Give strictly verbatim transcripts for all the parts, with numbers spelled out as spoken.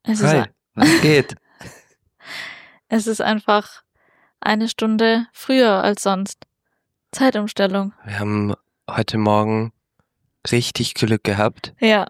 Es ist, Hi, ein- was geht? es ist einfach eine Stunde früher als sonst. Zeitumstellung. Wir haben heute Morgen richtig Glück gehabt. Ja,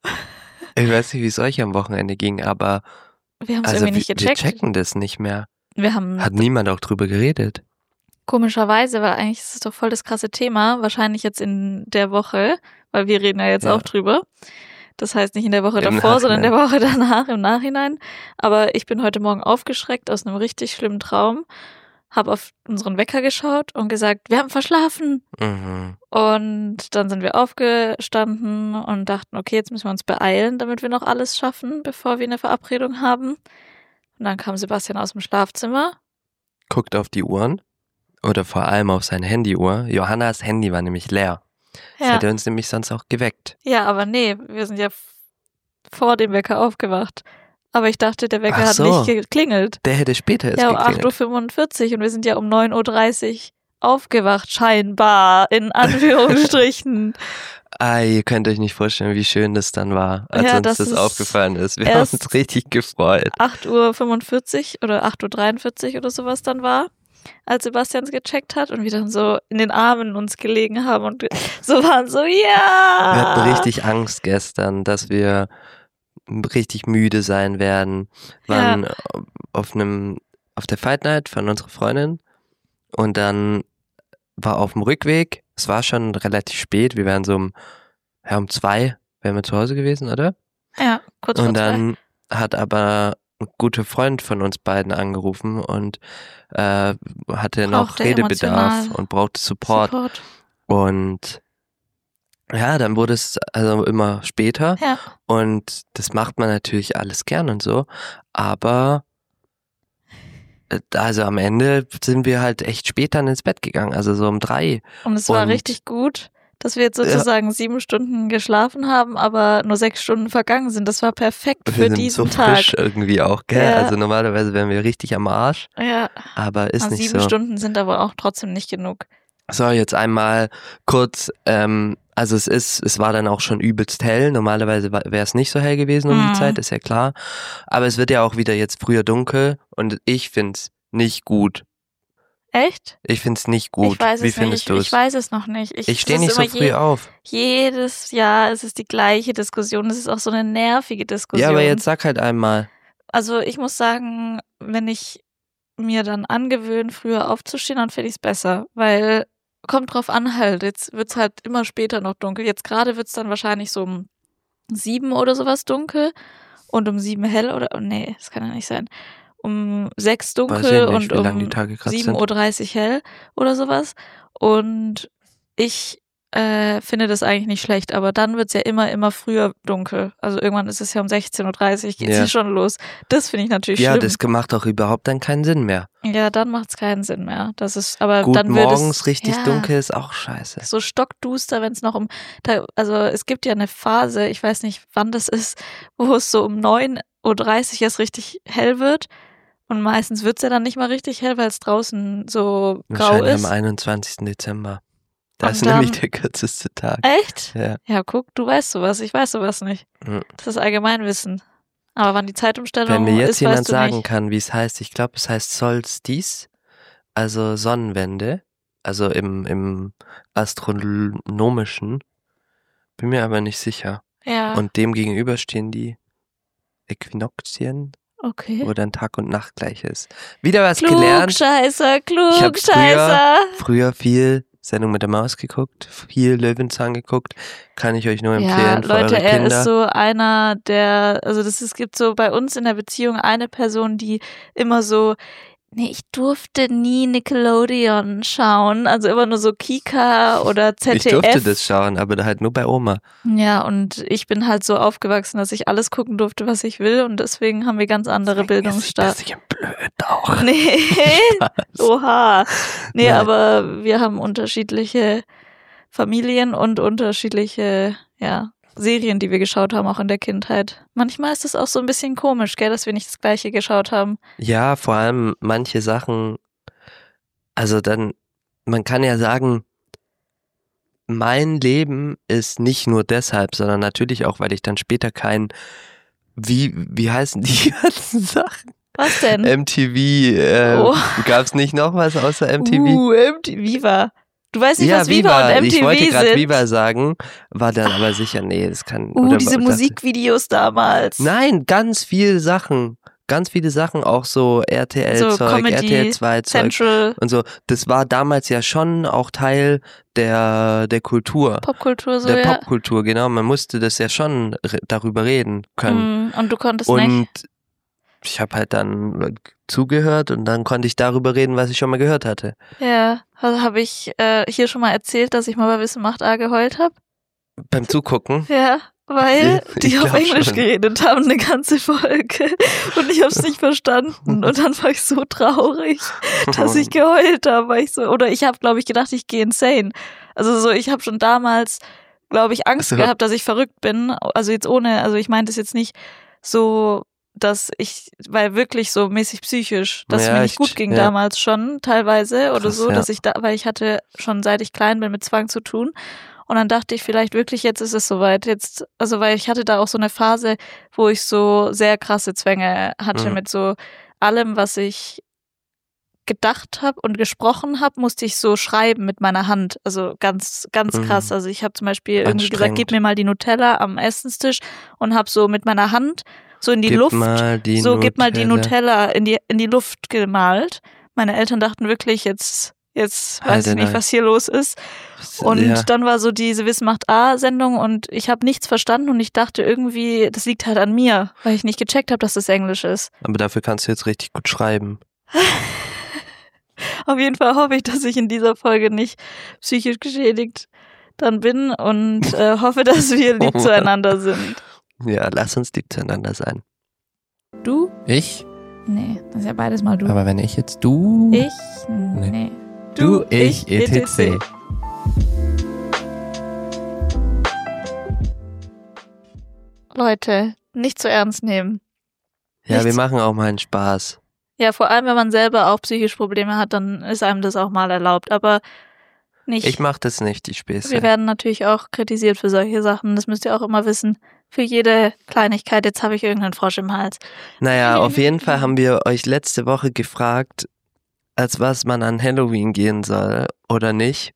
Ich weiß nicht, wie es euch am Wochenende ging, aber wir haben es also irgendwie wir, nicht wir gecheckt. checken das nicht mehr. Wir haben Hat niemand auch drüber geredet. komischerweise, weil eigentlich ist es doch voll das krasse Thema, wahrscheinlich jetzt in der Woche, weil wir reden ja jetzt Ja. auch drüber. Das heißt nicht in der Woche Im davor, sondern in der Nachhinein. Woche danach, im Nachhinein. Aber ich bin heute Morgen aufgeschreckt aus einem richtig schlimmen Traum, habe auf unseren Wecker geschaut und gesagt, wir haben verschlafen. Mhm. Und dann sind wir aufgestanden und dachten, okay, jetzt müssen wir uns beeilen, damit wir noch alles schaffen, bevor wir eine Verabredung haben. Und dann kam Sebastian aus dem Schlafzimmer. Guckt auf die Uhren oder vor allem auf seine Handyuhr. Johannas Handy war nämlich leer. Das Ja, hätte uns nämlich sonst auch geweckt. ja, aber nee, wir sind ja f- vor dem Wecker aufgewacht. Aber ich dachte, der Wecker Ach hat so. nicht geklingelt. Der hätte später erst Ja, um acht Uhr geklingelt. fünfundvierzig und wir sind ja um neun Uhr dreißig aufgewacht, scheinbar, in Anführungsstrichen. Ah, ihr könnt euch nicht vorstellen, wie schön das dann war, als Ja, uns das das, ist aufgefallen ist. Wir haben erst- uns richtig gefreut. acht Uhr fünfundvierzig oder acht Uhr dreiundvierzig oder sowas dann war, als Sebastian es gecheckt hat und wir dann so in den Armen uns gelegen haben und so waren so, ja. Wir hatten richtig Angst gestern, dass wir richtig müde sein werden. Waren auf einem, auf der Fight Night von unserer Freundin und dann war auf dem Rückweg, es war schon relativ spät, wir wären so um, ja, um zwei, wären wir zu Hause gewesen, oder? Ja, kurz vor Und zwei. dann hat aber ein guter Freund von uns beiden angerufen und äh, hatte noch Brauchte Redebedarf emotional und brauchte Support. Support. Und ja, dann wurde es also immer später Ja, und das macht man natürlich alles gern und so, aber äh, also am Ende sind wir halt echt spät dann ins Bett gegangen, also so um drei. und es war Und- richtig gut, dass wir jetzt sozusagen sieben Stunden geschlafen haben, aber nur sechs Stunden vergangen sind. Das war perfekt Wir für sind diesen so Tag. frisch irgendwie auch, gell? Ja. Also normalerweise wären wir richtig am Arsch, Ja, aber ist also nicht sieben so. Stunden sind aber auch trotzdem nicht genug. So, jetzt einmal kurz, ähm, also es ist, es war dann auch schon übelst hell. Normalerweise wäre es nicht so hell gewesen um Mhm. die Zeit, ist ja klar. Aber es wird ja auch wieder jetzt früher dunkel und ich find's nicht gut. Echt? Ich find's nicht gut. Ich weiß Wie es findest nicht. du Ich, es? ich weiß es noch nicht. Ich, Ich stehe es nicht ist so immer früh je, auf. Jedes Jahr ist es die gleiche Diskussion. Es ist auch so eine nervige Diskussion. Ja, aber jetzt sag halt einmal. Also ich muss sagen, wenn ich mir dann angewöhne, früher aufzustehen, dann finde ich es besser, weil kommt drauf an halt. Jetzt wird's halt immer später noch dunkel. Jetzt gerade wird's dann wahrscheinlich so um sieben oder sowas dunkel und um sieben hell oder oh, nee, das kann ja nicht sein. Um sechs Weiß dunkel ich nicht, und wie lang die um Tage gerade sieben sind. Uhr dreißig hell oder sowas. Und ich äh, finde das eigentlich nicht schlecht, aber dann wird's ja immer, immer früher dunkel. Also irgendwann ist es ja um sechzehn Uhr dreißig, geht's Ja. ja schon los. Das finde ich natürlich Ja, schlimm. das macht auch überhaupt dann keinen Sinn mehr. Ja, dann macht's keinen Sinn mehr. Das ist, aber Gut, dann wird morgens es, richtig ja, dunkel ist auch scheiße. so stockduster, wenn es noch um, da, also es gibt ja eine Phase, ich weiß nicht, wann das ist, wo es so um neun Uhr dreißig erst richtig hell wird. Und meistens wird's ja dann nicht mal richtig hell, weil es draußen so grau Wahrscheinlich ist. am einundzwanzigsten Dezember. Das Und ist nämlich dann- der kürzeste Tag. Echt? Ja. Ja, guck, du weißt sowas, ich weiß sowas nicht. Mhm. Das ist Allgemeinwissen. Aber wann die Zeitumstellung Wenn mir jetzt ist, jemand weißt du sagen nicht. kann, wie es heißt, ich glaube, es heißt Solstice, also Sonnenwende, also im, im astronomischen, bin mir aber nicht sicher. Ja, Und dem gegenüber stehen die Äquinoxien, okay. wo dann Tag und Nacht gleich ist. Wieder was gelernt. Klugscheißer, Ich hab Klugscheißer. Früher viel Sendung mit der Maus geguckt, viel Löwenzahn geguckt. Kann ich euch nur Ja, empfehlen für Leute, eure er Kinder. ist so einer, der, also das ist, es gibt so bei uns in der Beziehung eine Person, die immer so, nee, ich durfte nie Nickelodeon schauen, also immer nur so Kika oder Z Ich D F. durfte das schauen, aber halt nur bei Oma. Ja, und ich bin halt so aufgewachsen, dass ich alles gucken durfte, was ich will und deswegen haben wir ganz andere Bildungsstart. Das ist ja blöd auch. Nee, oha. Nee, Nein. aber wir haben unterschiedliche Familien und unterschiedliche, ja, Serien, die wir geschaut haben, auch in der Kindheit. Manchmal ist es auch so ein bisschen komisch, gell, dass wir nicht das Gleiche geschaut haben. Ja, vor allem manche Sachen, also dann, man kann ja sagen, mein Leben ist nicht nur deshalb, sondern natürlich auch, weil ich dann später kein Wie, wie heißen die ganzen Sachen? Was denn? M T V, äh, Oh. gab's nicht noch was außer M T V? Uh, M T V, Viva. Du weißt nicht, Ja, was Viva, und M T V ich wollte gerade sind? Viva sagen, war dann aber sicher, nee, das kann... Uh, oder diese dachte- Musikvideos damals. Nein, ganz viele Sachen. Ganz viele Sachen, auch so R T So L-Zeug, Comedy, R T L zwei Zeug Central, und so. Das war damals ja schon auch Teil der, der Kultur. Popkultur so, der ja. Popkultur, genau. Man musste das ja schon re- darüber reden können. Mm, und du konntest und nicht. ich habe halt dann zugehört und dann konnte ich darüber reden, was ich schon mal gehört hatte. Ja, also habe ich äh, hier schon mal erzählt, dass ich mal bei Wissen macht A geheult habe? Beim Zugucken. Ja, weil Ich die auf glaub Englisch schon. geredet haben, eine ganze Folge. Und ich habe es nicht verstanden. Und dann war ich so traurig, dass ich geheult habe. Weil ich so, oder ich habe, glaube ich, gedacht, ich gehe insane. Also so, ich habe schon damals, glaube ich, Angst Also- gehabt, dass ich verrückt bin. Also jetzt ohne, also ich meinte es jetzt nicht so, dass ich, weil wirklich so mäßig psychisch, dass es Ja, mir nicht ich- gut ging ja. damals schon, teilweise oder Krass, so, ja. dass ich da, weil ich hatte schon seit ich klein bin mit Zwang zu tun. Und dann dachte ich vielleicht wirklich, jetzt ist es soweit. Jetzt, also weil ich hatte da auch so eine Phase, wo ich so sehr krasse Zwänge hatte Mhm. mit so allem, was ich gedacht habe und gesprochen habe, musste ich so schreiben mit meiner Hand. Also ganz, ganz Mhm. krass. Also ich habe zum Beispiel irgendwie gesagt, Anstrengend. gib mir mal die Nutella am Essenstisch und habe so mit meiner Hand so in die Gib Luft, mal die so gib mal die Nutella. Nutella in die, in die Luft gemalt. Meine Eltern dachten wirklich, jetzt, jetzt weiß Alter, ich nicht, nein. was hier los ist. Und ja. dann war so diese Wissen macht A-Sendung und ich habe nichts verstanden und ich dachte irgendwie, das liegt halt an mir, weil ich nicht gecheckt habe, dass das Englisch ist. Aber dafür kannst du jetzt richtig gut schreiben. Auf jeden Fall hoffe ich, dass ich in dieser Folge nicht psychisch geschädigt dann bin und äh, hoffe, dass wir lieb zueinander sind. Ja, lass uns lieb zueinander sein. Du? Ich? Nee, das ist ja beides mal du. Aber wenn ich jetzt du... ich? Nee. Du, ich, et cetera. Leute, nicht zu ernst nehmen. Ja, wir Nichts- machen auch mal einen Spaß. Ja, vor allem, wenn man selber auch psychische Probleme hat, dann ist einem das auch mal erlaubt. Aber nicht. Ich mach das nicht, die Späße. Wir werden natürlich auch kritisiert für solche Sachen. Das müsst ihr auch immer wissen. Für jede Kleinigkeit. Jetzt habe ich irgendeinen Frosch im Hals. Naja, auf jeden Fall haben wir euch letzte Woche gefragt, als was man an Halloween gehen soll oder nicht.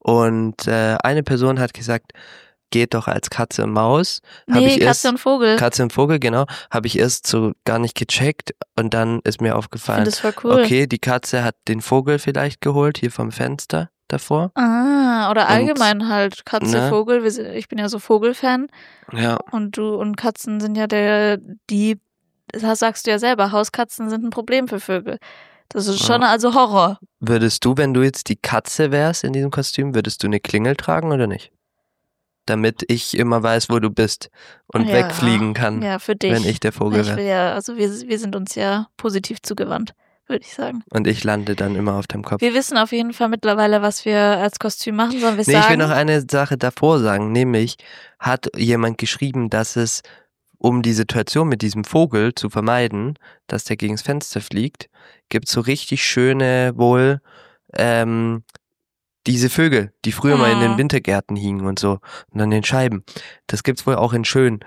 Und äh, eine Person hat gesagt, geht doch als Katze und Maus. Hab Nee, ich Katze erst, und Vogel. Katze und Vogel, genau. Habe ich erst so gar nicht gecheckt und dann ist mir Ich aufgefallen, finde das voll cool. okay, die Katze hat den Vogel vielleicht geholt, hier vom Fenster davor. Ah, oder Und, allgemein halt Katze, ne? Vogel. Wir sind, ich bin ja so Vogelfan. Ja, Und du und Katzen sind ja der, die, das sagst du ja selber, Hauskatzen sind ein Problem für Vögel. Das ist schon Ja. also Horror. würdest du, wenn du jetzt die Katze wärst in diesem Kostüm, würdest du eine Klingel tragen oder nicht? Damit ich immer weiß, wo du bist und Ja. wegfliegen kann, Ja, für dich. wenn ich der Vogel Ich wäre. will ja, also wir, wir sind uns ja positiv zugewandt, würde ich sagen. Und ich lande dann immer auf deinem Kopf. Wir wissen auf jeden Fall mittlerweile, was wir als Kostüm machen. Sollen wir Nee, ich will sagen? noch eine Sache davor sagen, nämlich hat jemand geschrieben, dass es, um die Situation mit diesem Vogel zu vermeiden, dass der gegens Fenster fliegt, gibt es so richtig schöne, wohl, ähm, diese Vögel, die früher mal in den Mhm. Wintergärten hingen und so, und an den Scheiben. Das gibt's wohl auch in schön.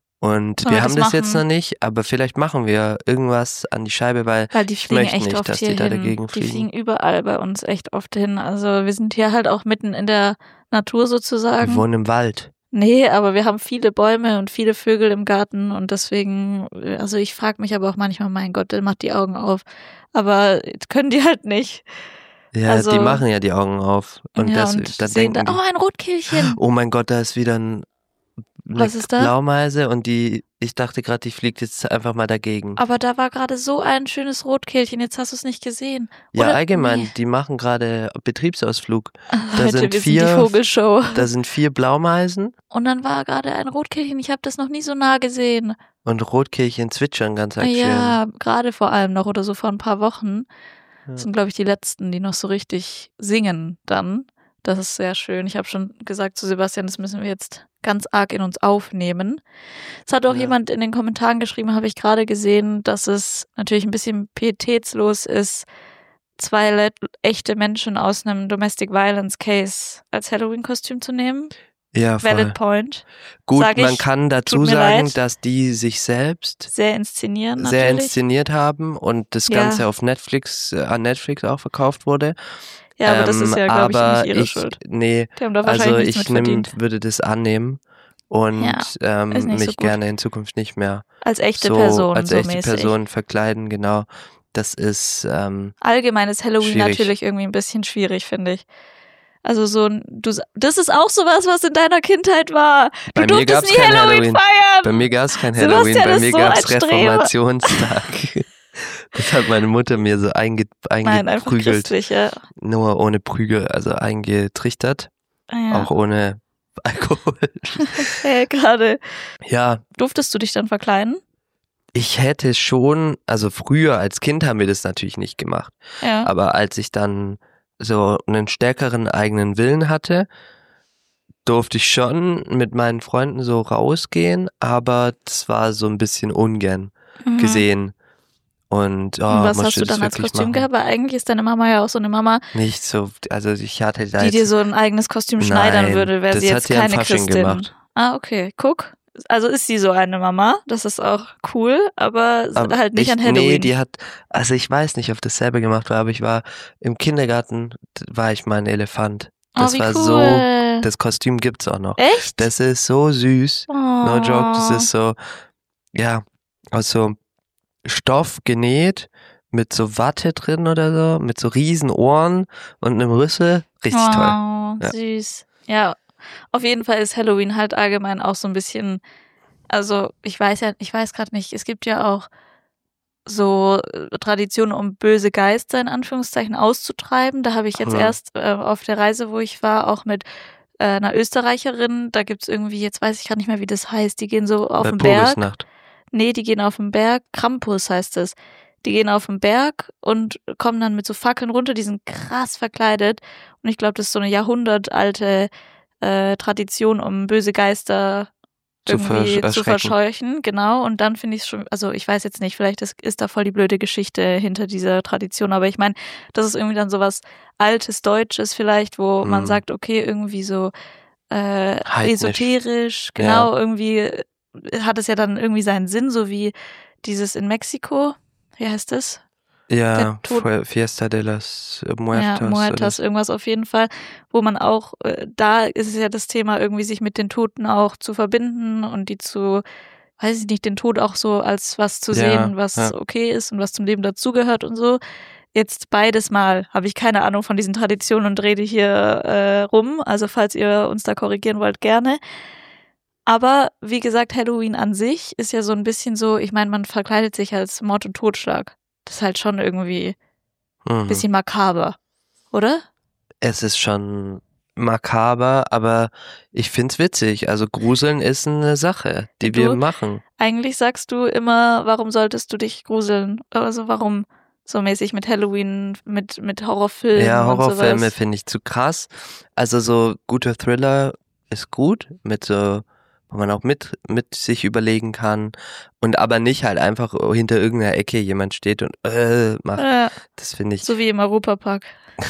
Und Sollen wir wir haben das das jetzt machen? noch nicht, aber vielleicht machen wir irgendwas an die Scheibe, weil Weil die ich fliegen möchte echt nicht, oft dass die hier da hin. dagegen Die fliegen. fliegen überall bei uns echt oft hin. Also wir sind hier halt auch mitten in der Natur Wir sozusagen. wohnen im Wald. Nee, aber wir haben viele Bäume und viele Vögel im Garten und deswegen, also ich frage mich aber auch manchmal, mein Gott, der macht die Augen auf. Aber können die halt nicht. Ja, Also- die machen ja die Augen auf. Und, ja, das, und dann sehen denken da, die, oh, ein Rotkehlchen. oh mein Gott, da ist wieder ein, eine Was ist da? Blaumeise und die, ich dachte gerade, die fliegt jetzt einfach mal dagegen. Aber da war gerade so ein schönes Rotkehlchen, jetzt hast du es nicht gesehen. Ja, Oder- allgemein, Nee. die machen gerade Betriebsausflug. Da Leute, sind wir vier- sind die Vogelshow. Da sind vier Blaumeisen Und dann war gerade ein Rotkehlchen, ich habe das noch nie so nah gesehen. und Rotkehlchen zwitschern ganz arg schön. Ja, gerade vor allem noch oder so vor ein paar Wochen. Ja. Das sind, glaube ich, die letzten, die noch so richtig singen dann. Das ist sehr schön. Ich habe schon gesagt zu Sebastian, das müssen wir jetzt ganz arg in uns aufnehmen. Es hat auch Ja. jemand in den Kommentaren geschrieben, habe ich gerade gesehen, dass es natürlich ein bisschen pietätslos ist, zwei le- echte Menschen aus einem Domestic Violence Case als Halloween-Kostüm zu nehmen. Ja, voll. Valid point. Gut, Sag man ich, kann dazu tut mir sagen, leid. dass die sich selbst Sehr inszenieren natürlich. sehr inszeniert haben und das Ja. Ganze auf Netflix, äh, an Netflix auch verkauft wurde. Ja, aber ähm, das ist ja, glaube ich, aber nicht ihre ich, Schuld. nee, Die haben da wahrscheinlich also nichts mit ich nehm, verdient. würde das annehmen und Ja, ähm, ist nicht mich so gut. gerne in Zukunft nicht mehr Als echte so Person, als so echte mäßig. Person verkleiden, genau. Das ist ähm, Allgemein ist Halloween schwierig. natürlich irgendwie ein bisschen schwierig, finde ich. Also so ein, du, das ist auch sowas, was in deiner Kindheit war. Du Bei mir durftest gab's nie kein Halloween, Halloween. feiern. Bei mir gab's kein Sebastian Halloween, bei ist mir so gab's ein Streber. Reformationstag. Das hat meine Mutter mir so einge, Nein, einfach eingeprügelt. christlich, ja. Nur ohne Prügel, also eingetrichtert. ja. Auch ohne Alkohol. Hey, gerade. Ja, Durftest du dich dann verkleiden? ich hätte schon, also früher als Kind haben wir das natürlich nicht gemacht. Ja. Aber als ich dann so einen stärkeren eigenen Willen hatte, durfte ich schon mit meinen Freunden so rausgehen, aber das war so ein bisschen ungern Mhm. gesehen. Und, oh, Und was musst hast du das dann als wirklich Kostüm machen? gehabt? Weil eigentlich ist deine Mama ja auch so eine Mama, Nicht so, also ich hatte da die jetzt, dir so ein eigenes Kostüm schneidern Nein, würde, wäre das sie hat jetzt sie am keine Fasching Christin. gemacht. Ah, okay. Guck. Also ist sie so eine Mama. Das ist auch cool, aber, Aber halt nicht ich, an Halloween. Nee, die hat, also ich weiß nicht, ob das selber gemacht war, aber ich war im Kindergarten, war ich mal ein Elefant. Das oh, wie war cool. so, das Kostüm gibt's auch noch. Echt? Das ist so süß. oh. No joke, das ist so, ja, aus so Stoff genäht, mit so Watte drin oder so, mit so riesen Ohren und einem Rüssel. Richtig oh, toll. Ja. Süß. Ja, auf jeden Fall ist Halloween halt allgemein auch so ein bisschen, also ich weiß ja, ich weiß gerade nicht, es gibt ja auch so Traditionen, um böse Geister in Anführungszeichen auszutreiben. Da habe ich jetzt Hm. erst äh, auf der Reise, wo ich war, auch mit äh, einer Österreicherin, da gibt's irgendwie, jetzt weiß ich gar nicht mehr, wie das heißt, die gehen so auf Bei den Berg. Purgisnacht. Nee, die gehen auf den Berg, Krampus heißt es. Die gehen auf den Berg und kommen dann mit so Fackeln runter, die sind krass verkleidet. Und ich glaube, das ist so eine jahrhundertalte äh, Tradition, um böse Geister Zu irgendwie versch- zu erschrecken. verscheuchen. Genau, und dann finde ich es schon, also ich weiß jetzt nicht, vielleicht ist, ist da voll die blöde Geschichte hinter dieser Tradition, aber ich meine, das ist irgendwie dann sowas Altes, Deutsches vielleicht, wo man Hm. sagt, okay, irgendwie so äh, Heidnisch. esoterisch, genau, irgendwie hat es ja dann irgendwie seinen Sinn, so wie dieses in Mexiko, wie heißt das? Ja, Der Tod- Fue- Fiesta de las Muertas. Ja, Muertas, irgendwas auf jeden Fall, wo man auch, äh, da ist es ja das Thema, irgendwie sich mit den Toten auch zu verbinden und die zu, weiß ich nicht, den Tod auch so als was zu Ja, sehen, was ja. okay ist und was zum Leben dazugehört und so. Jetzt beides Mal habe ich keine Ahnung von diesen Traditionen und rede hier äh, rum, also falls ihr uns da korrigieren wollt, gerne. Aber wie gesagt, Halloween an sich ist ja so ein bisschen so, ich meine, man verkleidet sich als Mord und Totschlag. Das ist halt schon irgendwie ein Mhm. bisschen makaber, oder? Es ist schon makaber, aber ich find's witzig. Also Gruseln ist eine Sache, die Du- wir machen. Eigentlich sagst du immer, warum solltest du dich gruseln? Also warum so mäßig mit Halloween, mit, mit Horrorfilmen Ja, und Horrorfilme sowas? finde ich zu krass. Also so guter Thriller ist gut, mit so, wo man auch mit, mit sich überlegen kann. Und aber nicht halt einfach hinter irgendeiner Ecke jemand steht und äh, macht. Ja, Das finde ich. so wie im Europapark.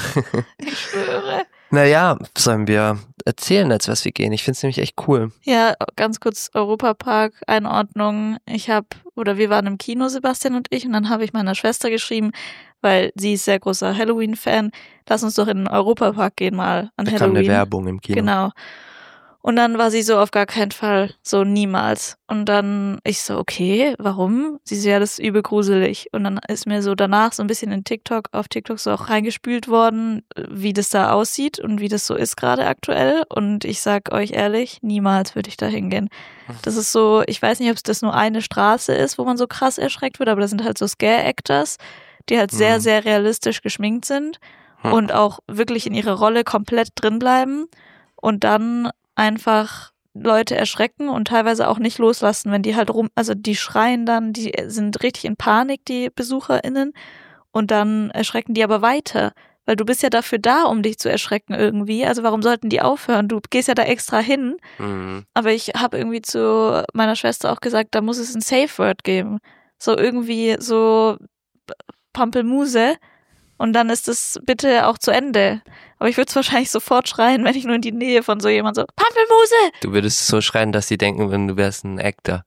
Ich schwöre. Naja, sollen wir erzählen, als was wir gehen? Ich finde es nämlich echt cool. Ja, ganz kurz Europapark, Einordnung. Ich habe, oder wir waren im Kino, Sebastian und ich, und dann habe ich meiner Schwester geschrieben, weil sie ist sehr großer Halloween-Fan. Lass uns doch in den Europapark gehen mal an Da kam Halloween. eine Werbung im Kino. Genau. Und dann war sie so, auf gar keinen Fall, so niemals. Und dann ich so, okay, warum? Sie so, ja, das ist übel gruselig. Und dann ist mir so danach so ein bisschen in TikTok, auf TikTok so auch reingespült worden, wie das da aussieht und wie das so ist gerade aktuell. Und ich sag euch ehrlich, niemals würde ich da hingehen. Das ist so, ich weiß nicht, ob es das nur eine Straße ist, wo man so krass erschreckt wird, aber das sind halt so Scare-Actors, die halt sehr, Mhm. sehr realistisch geschminkt sind Hm. und auch wirklich in ihrer Rolle komplett drin bleiben und dann einfach Leute erschrecken und teilweise auch nicht loslassen, wenn die halt rum, also die schreien dann, die sind richtig in Panik, die BesucherInnen, und dann erschrecken die aber weiter, weil du bist ja dafür da, um dich zu erschrecken irgendwie, also warum sollten die aufhören? Du gehst ja da extra hin, Mhm. aber ich habe irgendwie zu meiner Schwester auch gesagt, da muss es ein Safe Word geben, so irgendwie so Pampelmuse, Und dann ist es bitte auch zu Ende. Aber ich würde es wahrscheinlich sofort schreien, wenn ich nur in die Nähe von so jemand so, Pampelmuse! Du würdest so schreien, dass sie denken würden, du wärst ein Actor.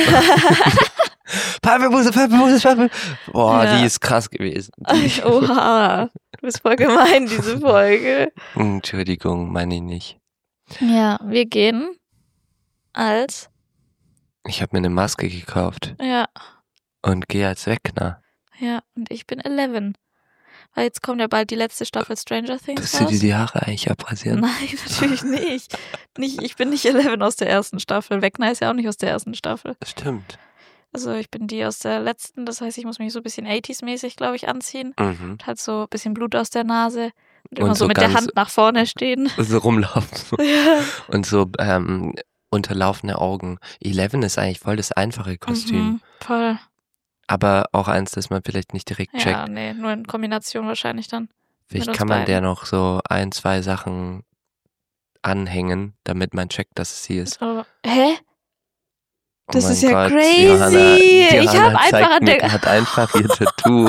Pampelmuse, Pampelmuse, Pampelmuse. Boah, Ja. die ist krass gewesen. Die- Oha, du bist voll gemein, diese Folge. Entschuldigung, meine ich nicht. Ja, wir gehen als, Ich habe mir eine Maske gekauft ja, und gehe als Wegner. ja, und ich bin elf. Weil jetzt kommt ja bald die letzte Staffel Stranger Things Willst du dir raus. die Haare eigentlich abrasieren? Nein, natürlich nicht. nicht. Ich bin nicht elf aus der ersten Staffel. Wegner ist ja auch nicht aus der ersten Staffel. Stimmt. Also ich bin die aus der letzten, das heißt, ich muss mich so ein bisschen achtziger-mäßig, glaube ich, anziehen. Mhm. Und halt so ein bisschen Blut aus der Nase. Und immer Und so, so mit der ganz- Hand nach vorne stehen. So rumlaufen. Ja. Und so ähm, unterlaufene Augen. Eleven ist eigentlich voll das einfache Kostüm. Mhm, voll. Aber auch eins, das man vielleicht nicht direkt Ja, checkt. nee, nur in Kombination wahrscheinlich dann. Vielleicht mit uns kann man beiden. der noch so ein, zwei Sachen anhängen, damit man checkt, dass es sie ist. So, hä? Oh Das mein ist ja Gott, crazy. Johanna, Ich Johanna hab einfach zeigt an mir der- grad einfach ihr Tattoo.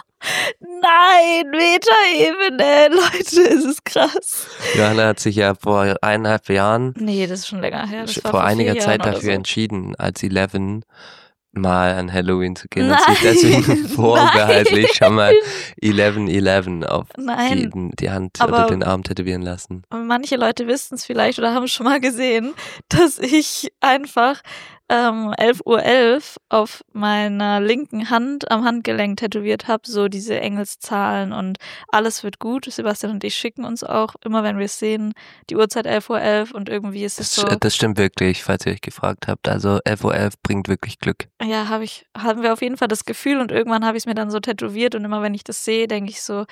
Nein, Metaebene, Leute, es ist krass. Johanna hat sich ja vor eineinhalb Jahren, Nee, das ist schon länger her. Das war vor vier einiger Jahren Zeit oder dafür so. entschieden, als Eleven mal an Halloween zu gehen Nein, und sich deswegen vorbehaltlich nein. schon mal Eleven Eleven auf Nein, die, die Hand aber- oder den Arm tätowieren lassen. manche Leute wissen es vielleicht oder haben es schon mal gesehen, dass ich einfach ähm, elf Uhr elf auf meiner linken Hand am Handgelenk tätowiert habe, so diese Engelszahlen und alles wird gut. Sebastian und ich schicken uns auch immer, wenn wir es sehen, die Uhrzeit elf Uhr elf und irgendwie ist es Das, so, das stimmt wirklich, falls ihr euch gefragt habt. Also elf Uhr elf bringt wirklich Glück. ja, habe ich, haben wir auf jeden Fall das Gefühl und irgendwann habe ich es mir dann so tätowiert und immer wenn ich das sehe, denke ich so,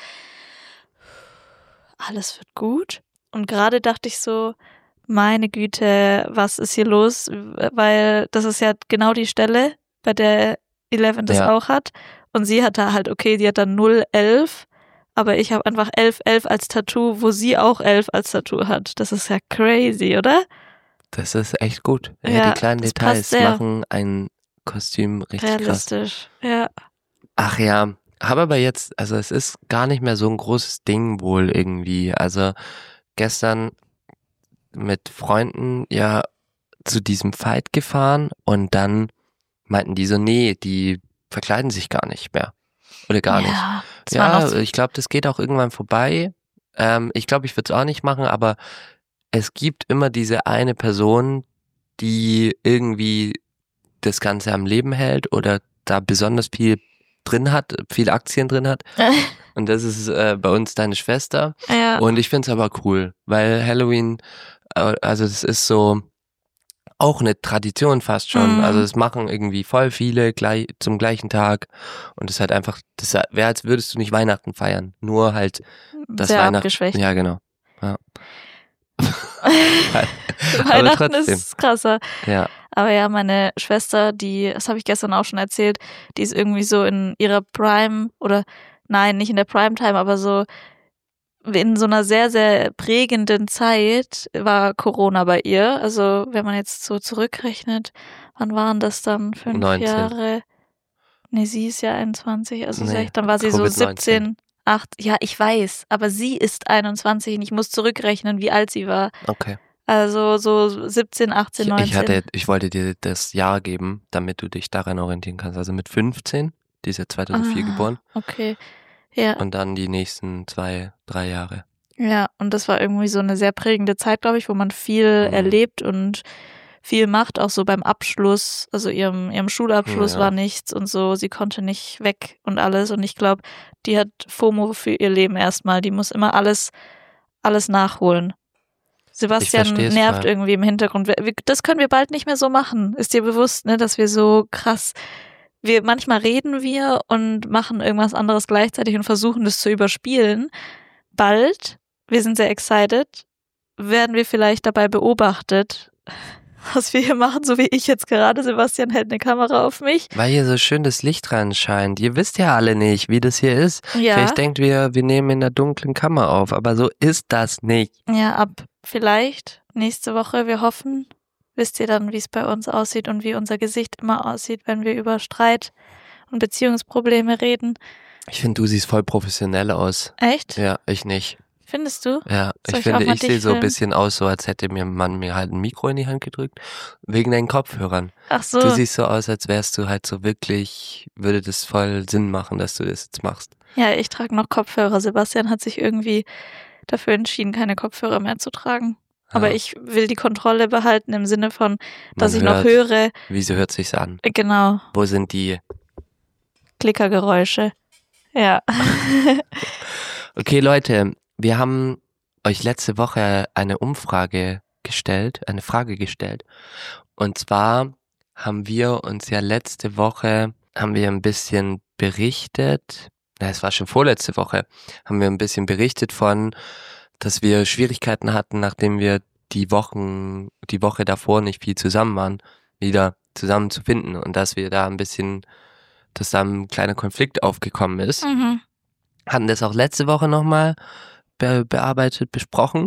alles wird gut. Und gerade dachte ich so, meine Güte, was ist hier los? Weil das ist ja genau die Stelle, bei der Eleven das Ja. auch hat. Und sie hat da halt, okay, die hat dann null elf, aber ich habe einfach elf elf als Tattoo, wo sie auch elf als Tattoo hat. Das ist ja crazy, oder? Das ist echt gut. Ja, Ja, die kleinen das Details passt sehr. machen ein Kostüm richtig krass. Realistisch. Ja. Ach ja, habe aber jetzt, also es ist gar nicht mehr so ein großes Ding wohl irgendwie. Also gestern mit Freunden ja zu diesem Fight gefahren und dann meinten die so, nee, die verkleiden sich gar nicht mehr. Oder gar nicht. Ja, das war noch Ja, so- ich glaube, das geht auch irgendwann vorbei. Ähm, ich glaube, ich würde es auch nicht machen, aber es gibt immer diese eine Person, die irgendwie das Ganze am Leben hält oder da besonders viel drin hat, viel Aktien drin hat. Und das ist äh, bei uns deine Schwester. ja. Und ich finde es aber cool, weil Halloween, äh, also es ist so auch eine Tradition fast schon. Mhm. Also das machen irgendwie voll viele gleich, zum gleichen Tag. Und es ist halt einfach, das wäre, als würdest du nicht Weihnachten feiern. Nur halt das sehr Weihnachten. abgeschwächt. Ja, genau. Weihnachten trotzdem. ist krasser. Ja. Aber ja, meine Schwester, die, das habe ich gestern auch schon erzählt, die ist irgendwie so in ihrer Prime oder nein, nicht in der Primetime, aber so in so einer sehr, sehr prägenden Zeit war Corona bei ihr. Also wenn man jetzt so zurückrechnet, wann waren das dann? Fünf neunzehn. Jahre? Nee, sie ist ja einundzwanzig, also Nee, sech- dann war sie so Covid neunzehn. siebzehn, acht. Ja, ich weiß, aber sie ist einundzwanzig und ich muss zurückrechnen, wie alt sie war. Okay. Also so siebzehn, achtzehn, Ich, neunzehn. ich hatte, ich wollte dir das Jahr geben, damit du dich daran orientieren kannst. Also mit fünfzehn, die ist ja zweitausendvier Ah, geboren, Okay. Ja, und dann die nächsten zwei, drei Jahre. ja, und das war irgendwie so eine sehr prägende Zeit, glaube ich, wo man viel Mhm. erlebt und viel macht, auch so beim Abschluss, also ihrem, ihrem Schulabschluss Ja. war nichts und so, sie konnte nicht weg und alles und ich glaube, die hat FOMO für ihr Leben erstmal, die muss immer alles, alles nachholen. Sebastian versteh's nervt voll. irgendwie im Hintergrund. Wir- wir- Das können wir bald nicht mehr so machen. Ist dir bewusst, ne, dass wir so krass, wir, manchmal reden wir und machen irgendwas anderes gleichzeitig und versuchen das zu überspielen. Bald, wir sind sehr excited, werden wir vielleicht dabei beobachtet, was wir hier machen, so wie ich jetzt gerade. Sebastian hält eine Kamera auf mich. Weil hier so schön das Licht reinscheint. Ihr wisst ja alle nicht, wie das hier ist. Ja, Vielleicht denkt wir, wir nehmen in der dunklen Kammer auf, aber so ist das nicht. ja, ab vielleicht nächste Woche, wir hoffen, wisst ihr dann, wie es bei uns aussieht und wie unser Gesicht immer aussieht, wenn wir über Streit und Beziehungsprobleme reden. Ich finde, du siehst voll professionell aus. Echt? Ja, ich nicht. Findest du? Ja, Soll ich ich auch finde, mal ich dich sehe so ein filmen? bisschen aus, so als hätte mir man mir halt ein Mikro in die Hand gedrückt, wegen deinen Kopfhörern. Ach Du so. siehst so aus, als wärst du halt so wirklich, würde das voll Sinn machen, dass du das jetzt machst. Ja, ich trage noch Kopfhörer. Sebastian hat sich irgendwie dafür entschieden, keine Kopfhörer mehr zu tragen. Aber Ja, ich will die Kontrolle behalten im Sinne von, dass man ich noch hört, höre, wieso hört sich's an? äh, genau, Wo sind die? Klickergeräusche. Ja. Okay, Leute, wir haben euch letzte Woche eine Umfrage gestellt, eine Frage gestellt. Und zwar haben wir uns ja letzte Woche, haben wir ein bisschen berichtet, na, es war schon vorletzte Woche, haben wir ein bisschen berichtet von, dass wir Schwierigkeiten hatten, nachdem wir die Wochen, die Woche davor nicht viel zusammen waren, wieder zusammen zu finden und dass wir da ein bisschen, dass da ein kleiner Konflikt aufgekommen ist. Mhm. Hatten das auch letzte Woche nochmal be bearbeitet, besprochen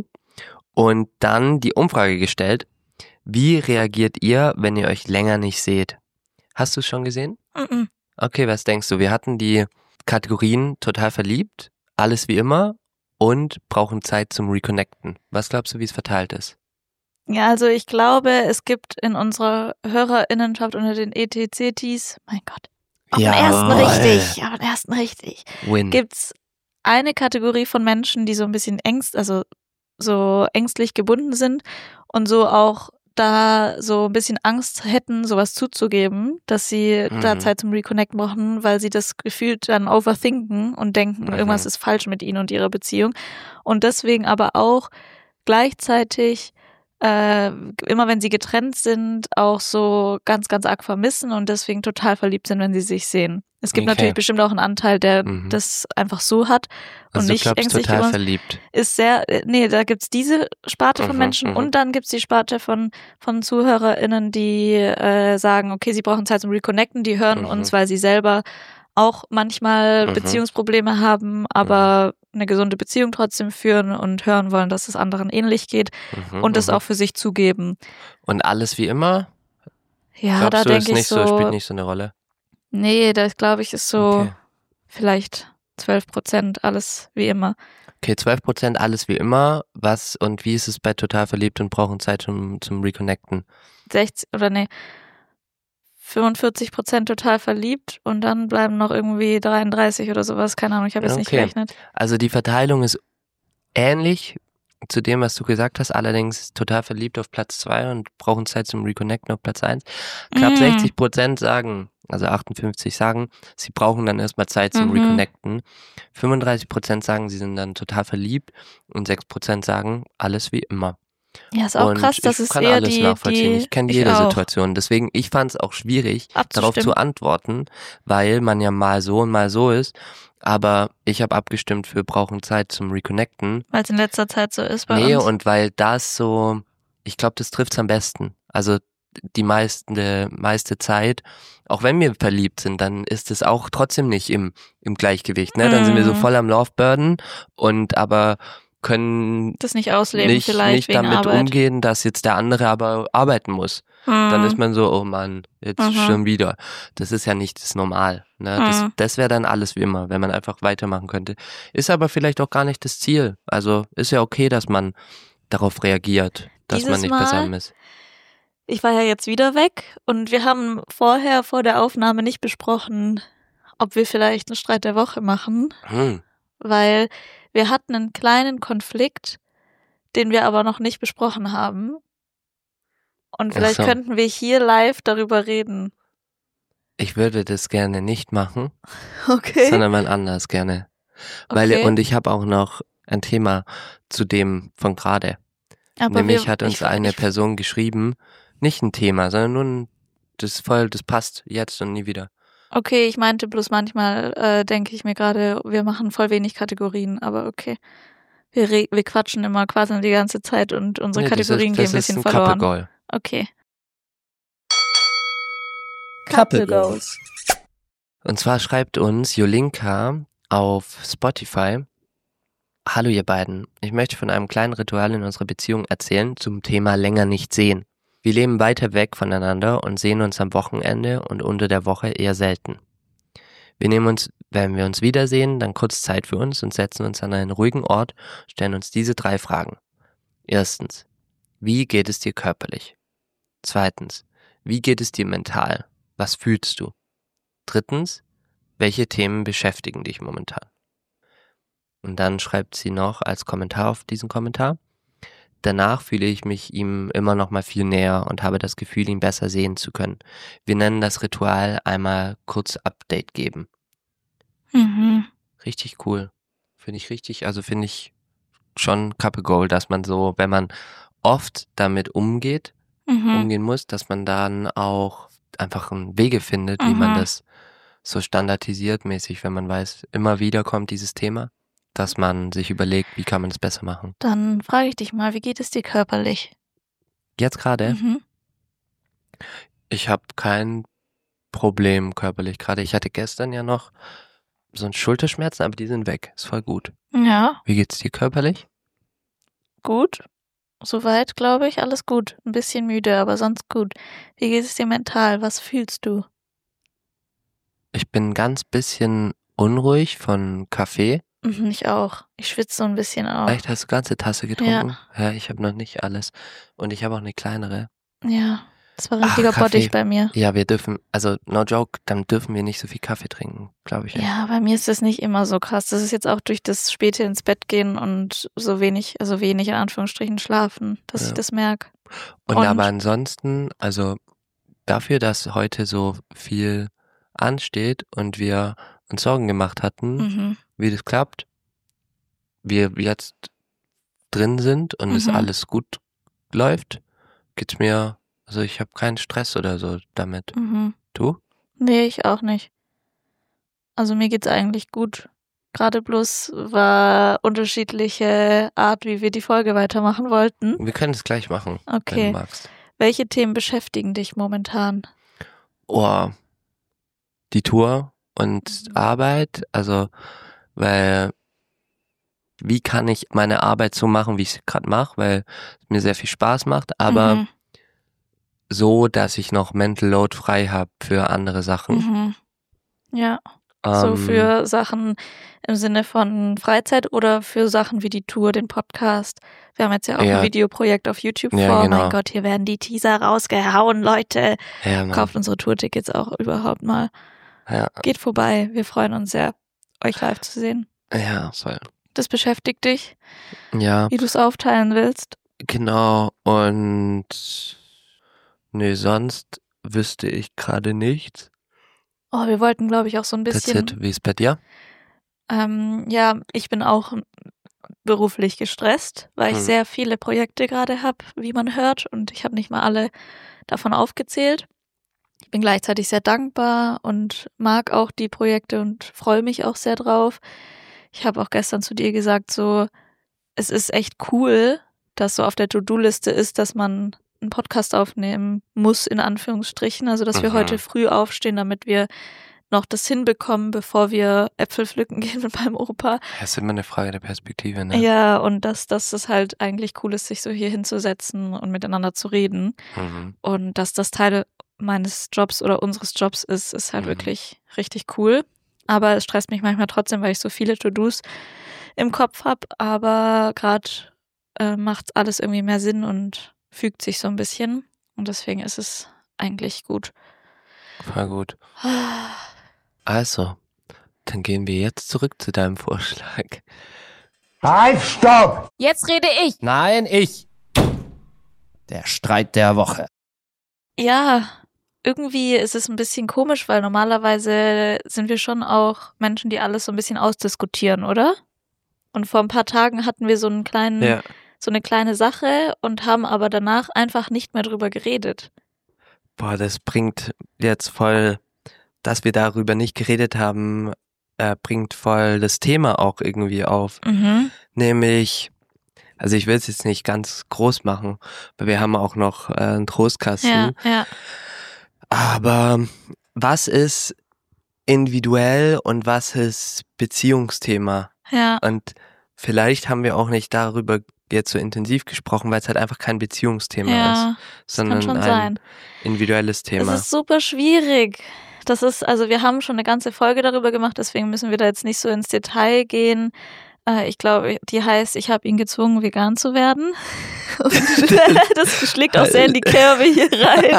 und dann die Umfrage gestellt. Wie reagiert ihr, wenn ihr euch länger nicht seht? Hast du es schon gesehen? Mhm. Okay, was denkst du? Wir hatten die Kategorien total verliebt, alles wie immer und brauchen Zeit zum Reconnecten. Was glaubst du, wie es verteilt ist? Ja, also ich glaube, es gibt in unserer Hörerinnenschaft unter den E T C Ts, mein Gott, auf den ersten Jawohl. richtig, auf den ersten richtig, Win. gibt's eine Kategorie von Menschen, die so ein bisschen ängst, also so ängstlich gebunden sind und so auch da so ein bisschen Angst hätten, sowas zuzugeben, dass sie Mhm. da Zeit zum Reconnecten brauchen, weil sie das gefühlt dann overthinken und denken, Mhm. irgendwas ist falsch mit ihnen und ihrer Beziehung. Und deswegen aber auch gleichzeitig äh, immer wenn sie getrennt sind, auch so ganz, ganz arg vermissen und deswegen total verliebt sind, wenn sie sich sehen. Es gibt Okay. natürlich bestimmt auch einen Anteil, der Mhm. das einfach so hat und Also du nicht glaubst ängstlich total geworden verliebt. ist. Sehr, äh, nee, da gibt's diese Sparte von Mhm, Menschen mhm. und dann gibt's die Sparte von, von ZuhörerInnen, die äh, sagen, okay, sie brauchen Zeit zum Reconnecten, die hören Mhm. uns, weil sie selber auch manchmal Mhm. Beziehungsprobleme haben, aber eine gesunde Beziehung trotzdem führen und hören wollen, dass es anderen ähnlich geht Mhm. und das mhm. auch für sich zugeben. Und alles wie immer? Ja, Glaubst da du, ist denke ich nicht so, so, spielt nicht so eine Rolle? nee, das glaube ich ist so Okay. vielleicht zwölf Prozent, alles wie immer. Okay, zwölf Prozent alles wie immer. Was und wie ist es bei total verliebt und brauchen Zeit zum, zum Reconnecten? sechzig oder nee, fünfundvierzig Prozent total verliebt und dann bleiben noch irgendwie dreiunddreißig oder sowas, keine Ahnung, ich habe jetzt nicht Okay. gerechnet. Also die Verteilung ist ähnlich zu dem, was du gesagt hast, allerdings total verliebt auf Platz zwei und brauchen Zeit zum Reconnecten auf Platz eins. Knapp Mm. sechzig Prozent sagen, also achtundfünfzig sagen, sie brauchen dann erstmal Zeit zum Mhm. Reconnecten. fünfunddreißig Prozent sagen, sie sind dann total verliebt und sechs Prozent sagen, alles wie immer. Ja, ist auch Und krass, dass ich es kann eher alles die, nachvollziehen. die Ich kenne ich jede auch. Situation. Deswegen, ich fand es auch schwierig, darauf Abzustimmen. zu antworten, weil man ja mal so und mal so ist. Aber ich habe abgestimmt für brauchen Zeit zum Reconnecten. Weil es in letzter Zeit so ist bei Nee, uns. und weil das so, ich glaube, das trifft's am besten. Also die meiste, meiste Zeit, auch wenn wir verliebt sind, dann ist es auch trotzdem nicht im, im Gleichgewicht. Ne? Dann sind wir so Mhm. voll am Lovebirden und aber können Das nicht ausleben nicht, vielleicht nicht wegen damit Arbeit. umgehen, dass jetzt der andere aber arbeiten muss. Dann ist Mhm. man so, oh Mann, jetzt Mhm. schon wieder. Das ist ja nicht das Normal. Ne? Das, Mhm. das wäre dann alles wie immer, wenn man einfach weitermachen könnte. Ist aber vielleicht auch gar nicht das Ziel. Also ist ja okay, dass man darauf reagiert, dass Dieses man nicht Mal- beisammen ist. Ich war ja jetzt wieder weg und wir haben vorher, vor der Aufnahme nicht besprochen, ob wir vielleicht einen Streit der Woche machen, Hm. weil wir hatten einen kleinen Konflikt, den wir aber noch nicht besprochen haben. Und Ach vielleicht so. könnten wir hier live darüber reden. Ich würde das gerne nicht machen, Okay. sondern mal anders gerne. Weil, okay. und ich habe auch noch ein Thema zu dem von gerade. aber Nämlich wir, hat uns ich, eine ich, Person geschrieben, nicht ein Thema, sondern nur ein, das voll, das passt jetzt und nie wieder. Okay, ich meinte bloß manchmal, äh, denke ich mir gerade, wir machen voll wenig Kategorien, aber okay. Wir, re wir quatschen immer quasi die ganze Zeit und unsere Nee, das Kategorien ist, gehen das ein ist bisschen ein verloren. Couple Goal. Okay. Couple Goals. Und zwar schreibt uns Jolinka auf Spotify: Hallo ihr beiden, ich möchte von einem kleinen Ritual in unserer Beziehung erzählen zum Thema länger nicht sehen. Wir leben weiter weg voneinander und sehen uns am Wochenende und unter der Woche eher selten. Wir nehmen uns wenn wir uns wiedersehen, dann kurz Zeit für uns und setzen uns an einen ruhigen Ort, stellen uns diese drei Fragen. Erstens, wie geht es dir körperlich? Zweitens, wie geht es dir mental? Was fühlst du? Drittens, welche Themen beschäftigen dich momentan? Und dann schreibt sie noch als Kommentar auf diesen Kommentar: Danach fühle ich mich ihm immer noch mal viel näher und habe das Gefühl, ihn besser sehen zu können. Wir nennen das Ritual einmal kurz Update geben. Mhm. Richtig cool. Finde ich richtig, also finde ich schon Couple Goal, dass man so, wenn man oft damit umgeht, Mhm. umgehen muss, dass man dann auch einfach Wege findet, wie man Mhm. das so standardisiert mäßig, wenn man weiß, immer wieder kommt dieses Thema, dass man sich überlegt, wie kann man es besser machen. Dann frage ich dich mal, wie geht es dir körperlich? Jetzt gerade, Mhm. ich habe kein Problem körperlich gerade. Ich hatte gestern ja noch so einen Schulterschmerzen, aber die sind weg. Ist voll gut. Ja, Wie geht's dir körperlich? gut. Soweit, glaube ich, alles gut. Ein bisschen müde, aber sonst gut. Wie geht es dir mental? Was fühlst du? Ich bin ein ganz bisschen unruhig von Kaffee. Mhm, ich auch. Ich schwitze so ein bisschen auch. Echt, hast du ganze Tasse getrunken? Ja, ich habe noch nicht alles. Und ich habe auch eine kleinere. Ja, das war richtiger Ach, Bottich Kaffee. bei mir. Ja, wir dürfen, also no joke, dann dürfen wir nicht so viel Kaffee trinken, glaube ich. echt. Ja, bei mir ist das nicht immer so krass. Das ist jetzt auch durch das späte ins Bett gehen und so wenig, also wenig in Anführungsstrichen schlafen, dass Ja. ich das merke. Und, Und- aber ansonsten, also dafür, dass heute so viel ansteht und wir uns Sorgen gemacht hatten, Mhm. wie das klappt, wir jetzt drin sind und es Mhm. alles gut läuft, geht's mir, also ich habe keinen Stress oder so damit. Mhm. Du? Nee, ich auch nicht. Also mir geht's eigentlich gut. Gerade bloß war unterschiedliche Art, wie wir die Folge weitermachen wollten. Wir können es gleich machen, wenn Okay. du magst. Welche Themen beschäftigen dich momentan? Oh, die Tour und Mhm. Arbeit, also, weil, wie kann ich meine Arbeit so machen, wie ich es gerade mache, weil es mir sehr viel Spaß macht, aber Mhm. so, dass ich noch Mental Load frei habe für andere Sachen. Mhm. Ja, so Ähm, für Sachen im Sinne von Freizeit oder für Sachen wie die Tour, den Podcast. Wir haben jetzt ja auch Ja. ein Videoprojekt auf YouTube Ja, vor. genau. Mein Gott, hier werden die Teaser rausgehauen, Leute. ja, Mann. Kauft unsere Tourtickets auch überhaupt mal. Ja, Geht vorbei. Wir freuen uns sehr, euch live zu sehen. ja, voll. Das beschäftigt dich, Ja, wie du es aufteilen willst. genau. Und nee, sonst wüsste ich gerade nichts. Oh, wir wollten, glaube ich, auch so ein That's bisschen. it. Wie ist bei dir? Ähm, ja, ich bin auch beruflich gestresst, weil ich Hm. sehr viele Projekte gerade habe, wie man hört. Und ich habe nicht mal alle davon aufgezählt. Ich bin gleichzeitig sehr dankbar und mag auch die Projekte und freue mich auch sehr drauf. Ich habe auch gestern zu dir gesagt, so, es ist echt cool, dass so auf der To-Do-Liste ist, dass man einen Podcast aufnehmen muss, in Anführungsstrichen. Also, dass wir Mhm. heute früh aufstehen, damit wir noch das hinbekommen, bevor wir Äpfel pflücken gehen mit meinem Opa. Das ist immer eine Frage der Perspektive, ne? Ja, und dass, dass es halt eigentlich cool ist, sich so hier hinzusetzen und miteinander zu reden. Mhm. Und dass das Teil meines Jobs oder unseres Jobs ist, ist halt Mhm. wirklich richtig cool. Aber es stresst mich manchmal trotzdem, weil ich so viele To-Dos im Kopf habe. Aber gerade äh, macht alles irgendwie mehr Sinn und fügt sich so ein bisschen. Und deswegen ist es eigentlich gut. Voll gut. Also, dann gehen wir jetzt zurück zu deinem Vorschlag. Halt, stopp! Jetzt rede ich. Nein, ich. Der Streit der Woche. Ja, irgendwie ist es ein bisschen komisch, weil normalerweise sind wir schon auch Menschen, die alles so ein bisschen ausdiskutieren, oder? Und vor ein paar Tagen hatten wir so einen kleinen, Ja. so eine kleine Sache und haben aber danach einfach nicht mehr drüber geredet. Boah, das bringt jetzt voll, dass wir darüber nicht geredet haben, äh, bringt voll das Thema auch irgendwie auf. Mhm. Nämlich, also ich will es jetzt nicht ganz groß machen, weil wir haben auch noch äh, einen Trostkasten. Ja, ja. Aber was ist individuell und was ist Beziehungsthema? Ja, Und vielleicht haben wir auch nicht darüber jetzt so intensiv gesprochen, weil es halt einfach kein Beziehungsthema ist, ja, das kann sondern schon ein sein. individuelles Es Thema. ist super schwierig. das ist, also wir haben schon eine ganze Folge darüber gemacht, deswegen müssen wir da jetzt nicht so ins Detail gehen. Äh, ich glaube, die heißt, ich habe ihn gezwungen, vegan zu werden. Und das schlägt auch sehr in die Kerbe hier rein.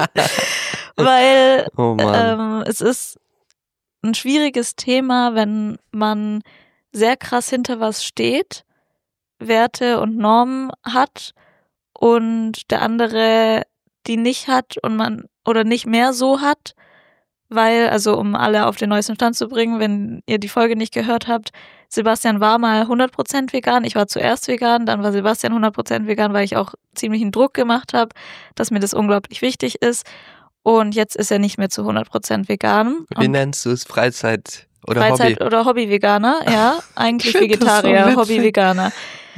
Weil Oh Mann. ähm, es ist ein schwieriges Thema, wenn man sehr krass hinter was steht, Werte und Normen hat und der andere die nicht hat und man oder nicht mehr so hat, weil, also um alle auf den neuesten Stand zu bringen, wenn ihr die Folge nicht gehört habt, Sebastian war mal hundert Prozent vegan, ich war zuerst vegan, dann war Sebastian hundert Prozent vegan, weil ich auch ziemlichen Druck gemacht habe, dass mir das unglaublich wichtig ist und jetzt ist er nicht mehr zu hundert Prozent vegan. Wie Und nennst du es? Freizeit oder Freizeit Hobby? oder Hobby-Veganer, ja, eigentlich Ich find das so Vegetarier, witzig. Hobby-Veganer.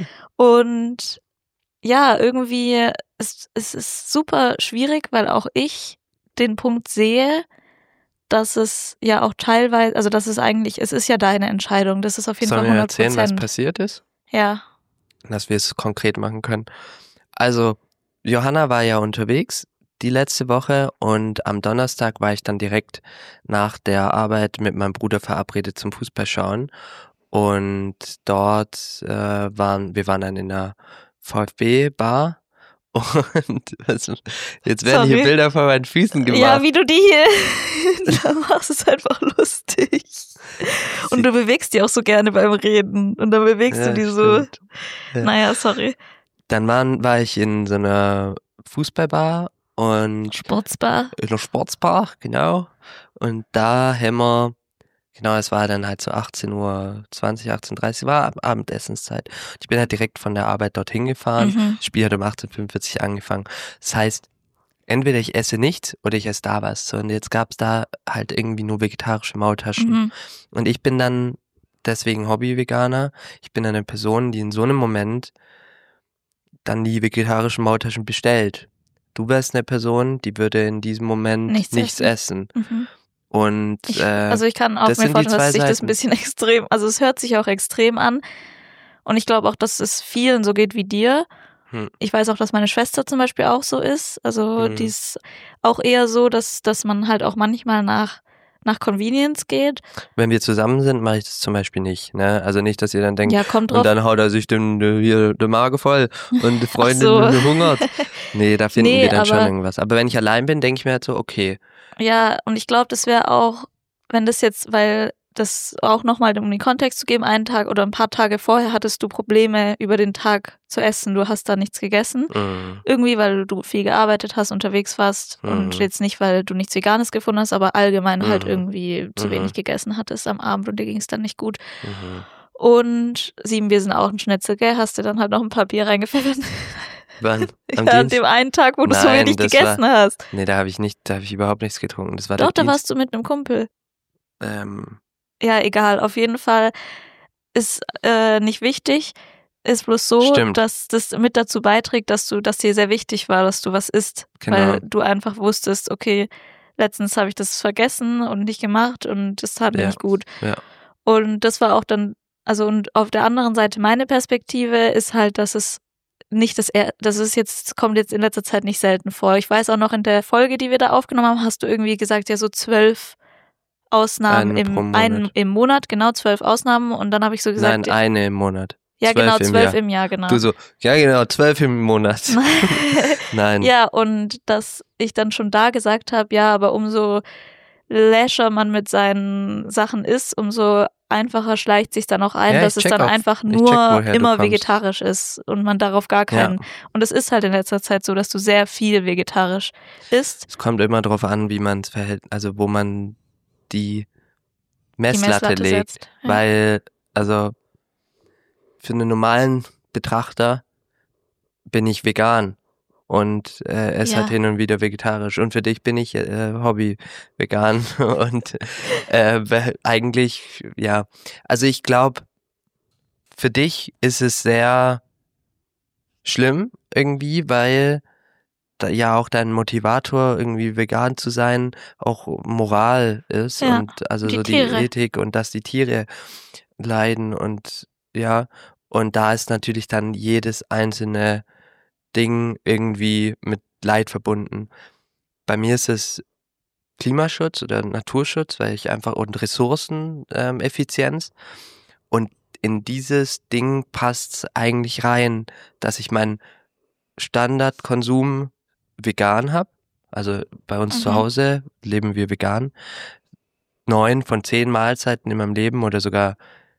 Und ja, irgendwie, es, es ist super schwierig, weil auch ich den Punkt sehe, dass es ja auch teilweise, also das ist eigentlich, es ist ja deine Entscheidung, das ist auf jeden Sollen Fall wir hundert erzählen, was Prozent. passiert ist? Ja, Dass wir es konkret machen können. Also, Johanna war ja unterwegs die letzte Woche und am Donnerstag war ich dann direkt nach der Arbeit mit meinem Bruder verabredet zum Fußballschauen. Und dort äh, waren, wir waren dann in einer VfB-Bar. Und was, jetzt werden hier Sorry. Bilder von meinen Füßen gemacht. ja, wie du die hier da machst, ist einfach lustig. Und du bewegst die auch so gerne beim Reden und dann bewegst Ja, du die so, stimmt. Ja. naja, sorry, Dann waren, war ich in so einer Fußballbar und Sportsbar. in einer Sportsbar, genau. Und da haben wir, genau, es war dann halt so achtzehn Uhr zwanzig, achtzehn Uhr dreißig, war Ab- Abendessenszeit. Ich bin halt direkt von der Arbeit dorthin gefahren. Mhm. Das Spiel hat um achtzehn Uhr fünfundvierzig angefangen. Das heißt, entweder ich esse nichts oder ich esse da was. So, und jetzt gab's da halt irgendwie nur vegetarische Maultaschen. Mhm. Und ich bin dann deswegen Hobby-Veganer. Ich bin eine Person, die in so einem Moment dann die vegetarischen Maultaschen bestellt. Du wärst eine Person, die würde in diesem Moment Nichts nichts, essen. essen. Mhm. Und Ich, äh, also ich kann auch das mir sind die vorstellen, dass zwei sich das Seiten. ein bisschen extrem, also es hört sich auch extrem an. Und ich glaube auch, dass es vielen so geht wie dir. Hm. Ich weiß auch, dass meine Schwester zum Beispiel auch so ist. Also Hm. die ist auch eher so, dass, dass man halt auch manchmal nach, nach Convenience geht. wenn wir zusammen sind, mache ich das zum Beispiel nicht. Ne? Also nicht, dass ihr dann denkt, Ja, kommt und drauf. dann haut er sich den, äh, hier der Magen voll und die Freundin so. hungert. Nee, da finden Nee, wir dann schon aber- irgendwas. Aber wenn ich allein bin, denke ich mir halt so, okay, Ja, und ich glaube, das wäre auch, wenn das jetzt, weil das auch nochmal, um den Kontext zu geben, einen Tag oder ein paar Tage vorher hattest du Probleme über den Tag zu essen. Du hast da nichts gegessen. mm, Irgendwie, weil du viel gearbeitet hast, unterwegs warst und Mhm. jetzt nicht, weil du nichts Veganes gefunden hast, aber allgemein halt Mhm. irgendwie zu Mhm. wenig gegessen hattest am Abend und dir ging es dann nicht gut. mhm. Und sieben Bier sind auch ein Schnitzel, gell? Hast du dann halt noch ein paar Bier reingepfeffert? Wann? Am Ja, an Dienst? dem einen Tag, wo du so Nein, wenig das gegessen war- hast. Nee, da habe ich nicht, da habe ich überhaupt nichts getrunken. Das war Doch, der da warst du mit einem Kumpel. Dienst, ähm, Ja, egal. Auf jeden Fall ist äh, nicht wichtig. Ist bloß so, Stimmt. dass das mit dazu beiträgt, dass du, dass dir sehr wichtig war, dass du was isst. Genau. Weil du einfach wusstest, okay, letztens habe ich das vergessen und nicht gemacht und das tat mir Ja, nicht gut. ja. Und das war auch dann, also und auf der anderen Seite meine Perspektive ist halt, dass es nicht das, er- das ist jetzt, kommt jetzt in letzter Zeit nicht selten vor. Ich weiß auch noch in der Folge, die wir da aufgenommen haben, hast du irgendwie gesagt, ja, so zwölf Ausnahmen Eine im, pro Monat. einen, im Monat, genau, zwölf Ausnahmen. Und dann habe ich so gesagt, Nein, eine im Monat. ja, genau, im zwölf Jahr. im Jahr, genau. Du so, ja genau, zwölf im Monat. Nein. Ja, und dass ich dann schon da gesagt habe, ja, aber umso läscher man mit seinen Sachen ist, umso einfacher schleicht sich dann auch ein, Ja, dass ich es check dann auch- einfach ich check, nur woher du immer kommst. vegetarisch ist und man darauf gar keinen. Und es ist halt in letzter Zeit so, dass du sehr viel vegetarisch isst. Es kommt immer darauf an, wie man es verhält, also wo man die Messlatte, Messlatte legt. setzt, ja. Weil, also für einen normalen Betrachter bin ich vegan und äh, esse Ja. halt hin und wieder vegetarisch. Und für dich bin ich äh, Hobby-vegan. Und äh, we- eigentlich, ja, also ich glaube, für dich ist es sehr schlimm irgendwie, weil da ja auch dein Motivator, irgendwie vegan zu sein, auch Moral ist Ja, und also die so die Tiere. Ethik und dass die Tiere leiden und ja, und da ist natürlich dann jedes einzelne Ding irgendwie mit Leid verbunden. Bei mir ist es Klimaschutz oder Naturschutz, weil ich einfach und Ressourceneffizienz. Und in dieses Ding passt eigentlich rein, dass ich meinen Standardkonsum vegan habe. Also bei uns Mhm. zu Hause leben wir vegan. Neun von zehn Mahlzeiten in meinem Leben oder sogar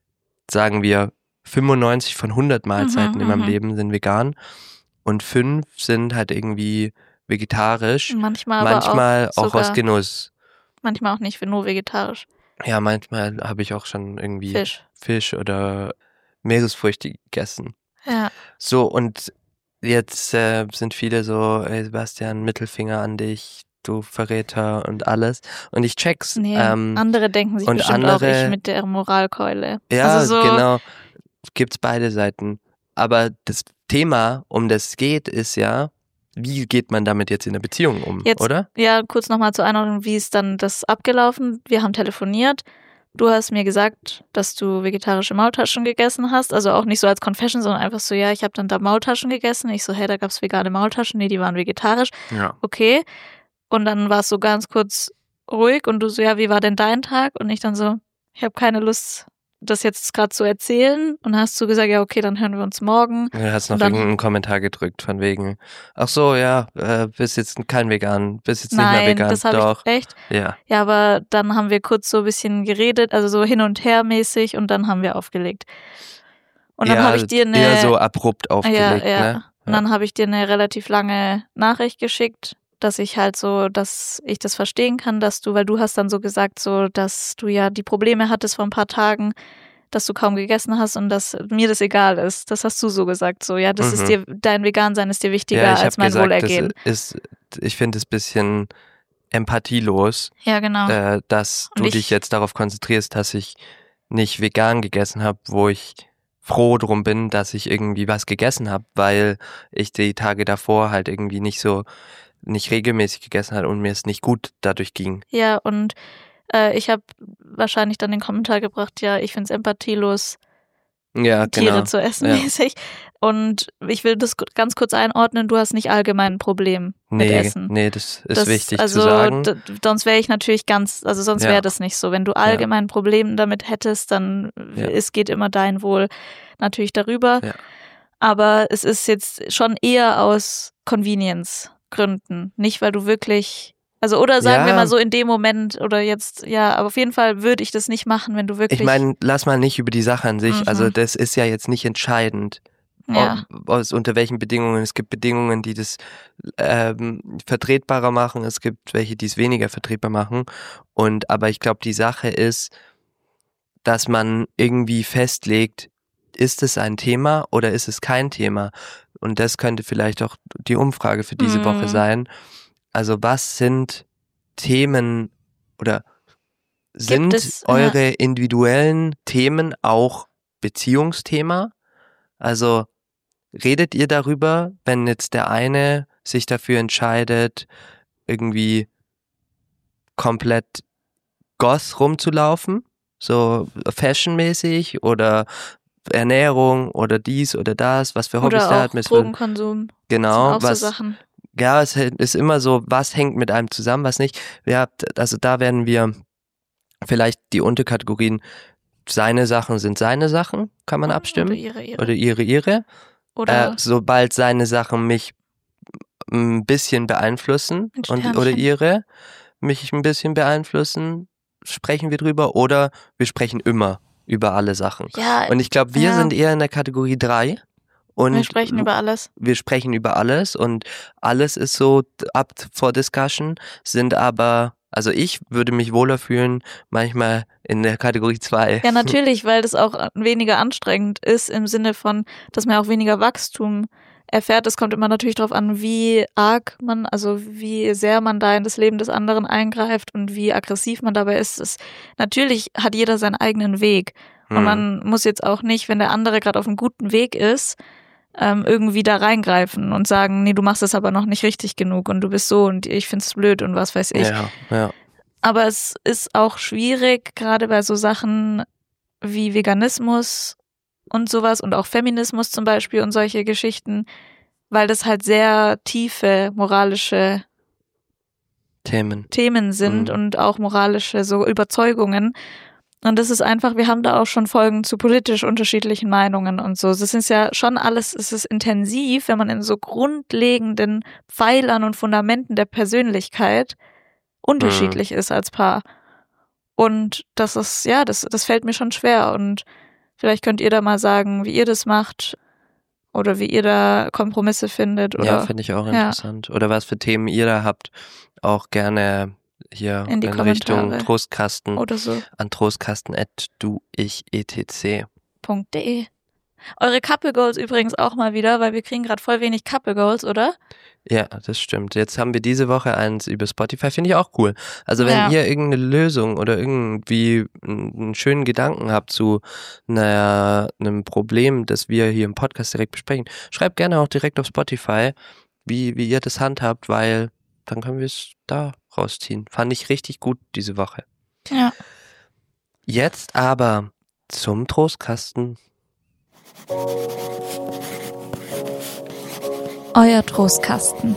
sagen wir fünfundneunzig von hundert Mahlzeiten Mhm, in meinem mhm. Leben sind vegan und fünf sind halt irgendwie vegetarisch. Manchmal aber Manchmal auch auch aus sogar, Genuss. manchmal auch nicht, nur vegetarisch. Ja, manchmal habe ich auch schon irgendwie Fisch. Fisch oder Meeresfrüchte gegessen. Ja. So, und jetzt äh, sind viele so, ey Sebastian, Mittelfinger an dich, du Verräter und alles. Und ich check's. Nee, Ähm, andere denken sich und bestimmt auch, andere- ich mit der Moralkeule. ja, also so, genau, gibt's beide Seiten. Aber das Thema, um das es geht, ist ja, wie geht man damit jetzt in der Beziehung um, Jetzt- oder? Ja, kurz nochmal zur Einordnung, wie ist dann das abgelaufen? Wir haben telefoniert. Du hast mir gesagt, dass du vegetarische Maultaschen gegessen hast. Also auch nicht so als Confession, sondern einfach so, ja, ich habe dann da Maultaschen gegessen. Ich so, hey, da gab's vegane Maultaschen. Nee, die waren vegetarisch. Ja. Okay. Und dann war es so ganz kurz ruhig und du so, ja, wie war denn dein Tag? Und ich dann so, ich habe keine Lust, das jetzt gerade zu erzählen. Und dann hast du gesagt, ja, okay, dann hören wir uns morgen. Du hast noch Und dann- irgendeinen Kommentar gedrückt von wegen, ach so, ja, äh, bist jetzt kein Vegan, bist jetzt nicht mehr Nein, vegan. das habe Doch, ich echt. ja. Ja, aber dann haben wir kurz so ein bisschen geredet, also so hin und her mäßig und dann haben wir aufgelegt. Und dann ja, habe ich dir eine eher so abrupt aufgelegt, ja, ja. ne? Und dann habe ich dir eine relativ lange Nachricht geschickt, dass ich halt so, dass ich das verstehen kann, dass du, weil du hast dann so gesagt, so, dass du ja die Probleme hattest vor ein paar Tagen, dass du kaum gegessen hast und dass mir das egal ist. Das hast du so gesagt, so, ja, das Mhm. ist dir, dein Vegan-Sein ist dir wichtiger Ja, ich als habe mein gesagt, Wohlergehen. das ist, ich finde es ein bisschen empathielos, Ja, genau. äh, dass Und du ich- dich jetzt darauf konzentrierst, dass ich nicht vegan gegessen habe, wo ich froh drum bin, dass ich irgendwie was gegessen habe, weil ich die Tage davor halt irgendwie nicht so, nicht regelmäßig gegessen habe und mir es nicht gut dadurch ging. Ja, und äh, ich habe wahrscheinlich dann den Kommentar gebracht, ja, ich finde es empathielos, Ja, Tiere genau. zu essen Ja. mäßig. Und ich will das ganz kurz einordnen, du hast nicht allgemein ein Problem mit Nee, Essen. nee, das ist Das- wichtig also, zu sagen. d- sonst wäre ich natürlich ganz, also sonst Ja. wäre das nicht so. Wenn du allgemein ein Problem damit hättest, dann Ja. es geht immer dein Wohl natürlich darüber. Ja. Aber es ist jetzt schon eher aus Convenience-Gründen. Nicht, weil du wirklich, also oder sagen Ja. wir mal so in dem Moment oder jetzt, ja, aber auf jeden Fall würde ich das nicht machen, wenn du wirklich. Ich meine, lass mal nicht über die Sache an sich, Mhm. also das ist ja jetzt nicht entscheidend, ja. ob, aus unter welchen Bedingungen. Es gibt Bedingungen, die das ähm, vertretbarer machen, es gibt welche, die es weniger vertretbar machen. Und aber ich glaube, die Sache ist, dass man irgendwie festlegt, ist es ein Thema oder ist es kein Thema? Und das könnte vielleicht auch die Umfrage für diese Mhm. Woche sein. Also was sind Themen oder sind es, eure individuellen Themen auch Beziehungsthema? Also redet ihr darüber, wenn jetzt der eine sich dafür entscheidet, irgendwie komplett goth rumzulaufen, so fashionmäßig oder Ernährung oder dies oder das, was für Hobbys Oder der auch hat. mit- Drogenkonsum. Das Genau, sind auch was so Sachen. ja, es ist immer so, was hängt mit einem zusammen, was nicht. Ja, also da werden wir vielleicht die Unterkategorien, seine Sachen sind seine Sachen, kann man Oder abstimmen. ihre, ihre. Oder ihre, ihre. Oder Äh, sobald seine Sachen mich ein bisschen beeinflussen Mit und oder Sternchen. ihre mich ein bisschen beeinflussen, sprechen wir drüber oder wir sprechen immer über alle Sachen. ja, Und ich glaube, wir ja. sind eher in der Kategorie drei. Und wir sprechen über alles. wir sprechen über alles und alles ist so up for discussion, sind aber, also ich würde mich wohler fühlen, manchmal in der Kategorie zwei. Ja, natürlich, weil das auch weniger anstrengend ist im Sinne von, dass man auch weniger Wachstum erfährt. Es kommt immer natürlich darauf an, wie arg man, also wie sehr man da in das Leben des anderen eingreift und wie aggressiv man dabei ist. Es, natürlich hat jeder seinen eigenen Weg. Und Hm. man muss jetzt auch nicht, wenn der andere gerade auf einem guten Weg ist, ähm, irgendwie da reingreifen und sagen, nee, du machst es aber noch nicht richtig genug und du bist so und ich find's blöd und was weiß ich. Ja, ja. Aber es ist auch schwierig, gerade bei so Sachen wie Veganismus und sowas und auch Feminismus zum Beispiel und solche Geschichten, weil das halt sehr tiefe moralische Themen. Themen sind Mhm. und auch moralische so Überzeugungen. Und das ist einfach, wir haben da auch schon Folgen zu politisch unterschiedlichen Meinungen und so. Das ist ja schon alles, es ist intensiv, wenn man in so grundlegenden Pfeilern und Fundamenten der Persönlichkeit unterschiedlich ist als Paar. Und das ist, ja, das, das fällt mir schon schwer. Und vielleicht könnt ihr da mal sagen, wie ihr das macht oder wie ihr da Kompromisse findet. Oder, Ja, finde ich auch ja. interessant. Oder was für Themen ihr da habt, auch gerne hier In die in Richtung Kommentare. Trostkasten oder so. an trostkasten at du ich etc. .de. Eure Couple Goals übrigens auch mal wieder, weil wir kriegen gerade voll wenig Couple Goals, oder? Ja, das stimmt. Jetzt haben wir diese Woche eins über Spotify, finde ich auch cool. Also wenn Ja. ihr irgendeine Lösung oder irgendwie einen schönen Gedanken habt zu naja, einem Problem, das wir hier im Podcast direkt besprechen, schreibt gerne auch direkt auf Spotify, wie, wie ihr das handhabt, weil dann können wir es da rausziehen. Fand ich richtig gut diese Woche. Ja. Jetzt aber zum Trostkasten. Euer Trostkasten.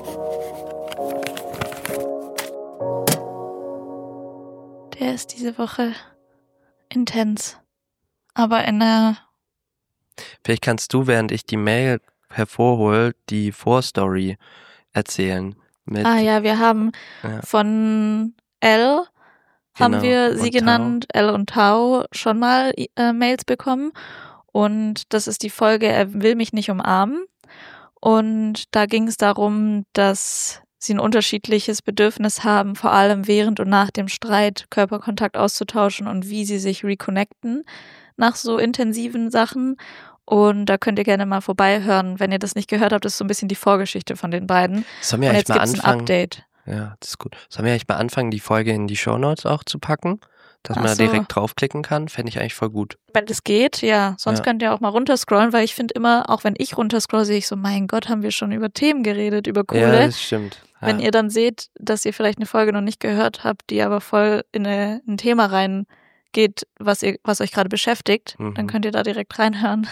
Der ist diese Woche intens. Aber in einer... Vielleicht kannst du, während ich die Mail hervorhole, die Vorstory erzählen. Mit, Ah ja, wir haben ja, von L, haben genau, wir sie und genannt, L und Tau, schon mal äh, Mails bekommen. Und das ist die Folge Er will mich nicht umarmen. Und da ging es darum, dass sie ein unterschiedliches Bedürfnis haben, vor allem während und nach dem Streit Körperkontakt auszutauschen und wie sie sich reconnecten nach so intensiven Sachen. Und da könnt ihr gerne mal vorbeihören. Wenn ihr das nicht gehört habt, ist so ein bisschen die Vorgeschichte von den beiden. Sollen wir Und eigentlich jetzt mal gibt's ein anfangen? Update. Ja, das ist gut. Sollen wir eigentlich mal anfangen, die Folge in die Shownotes auch zu packen? Dass Ach man da so. direkt draufklicken kann? Fände ich eigentlich voll gut. Wenn das geht, ja. Sonst Ja. könnt ihr auch mal runterscrollen, weil ich finde immer, auch wenn ich runterscroll, sehe ich so, mein Gott, haben wir schon über Themen geredet, über Ja, coole. das stimmt. Ja. Wenn ihr dann seht, dass ihr vielleicht eine Folge noch nicht gehört habt, die aber voll in eine, ein Thema reingeht, was ihr, was euch gerade beschäftigt, Mhm. dann könnt ihr da direkt reinhören.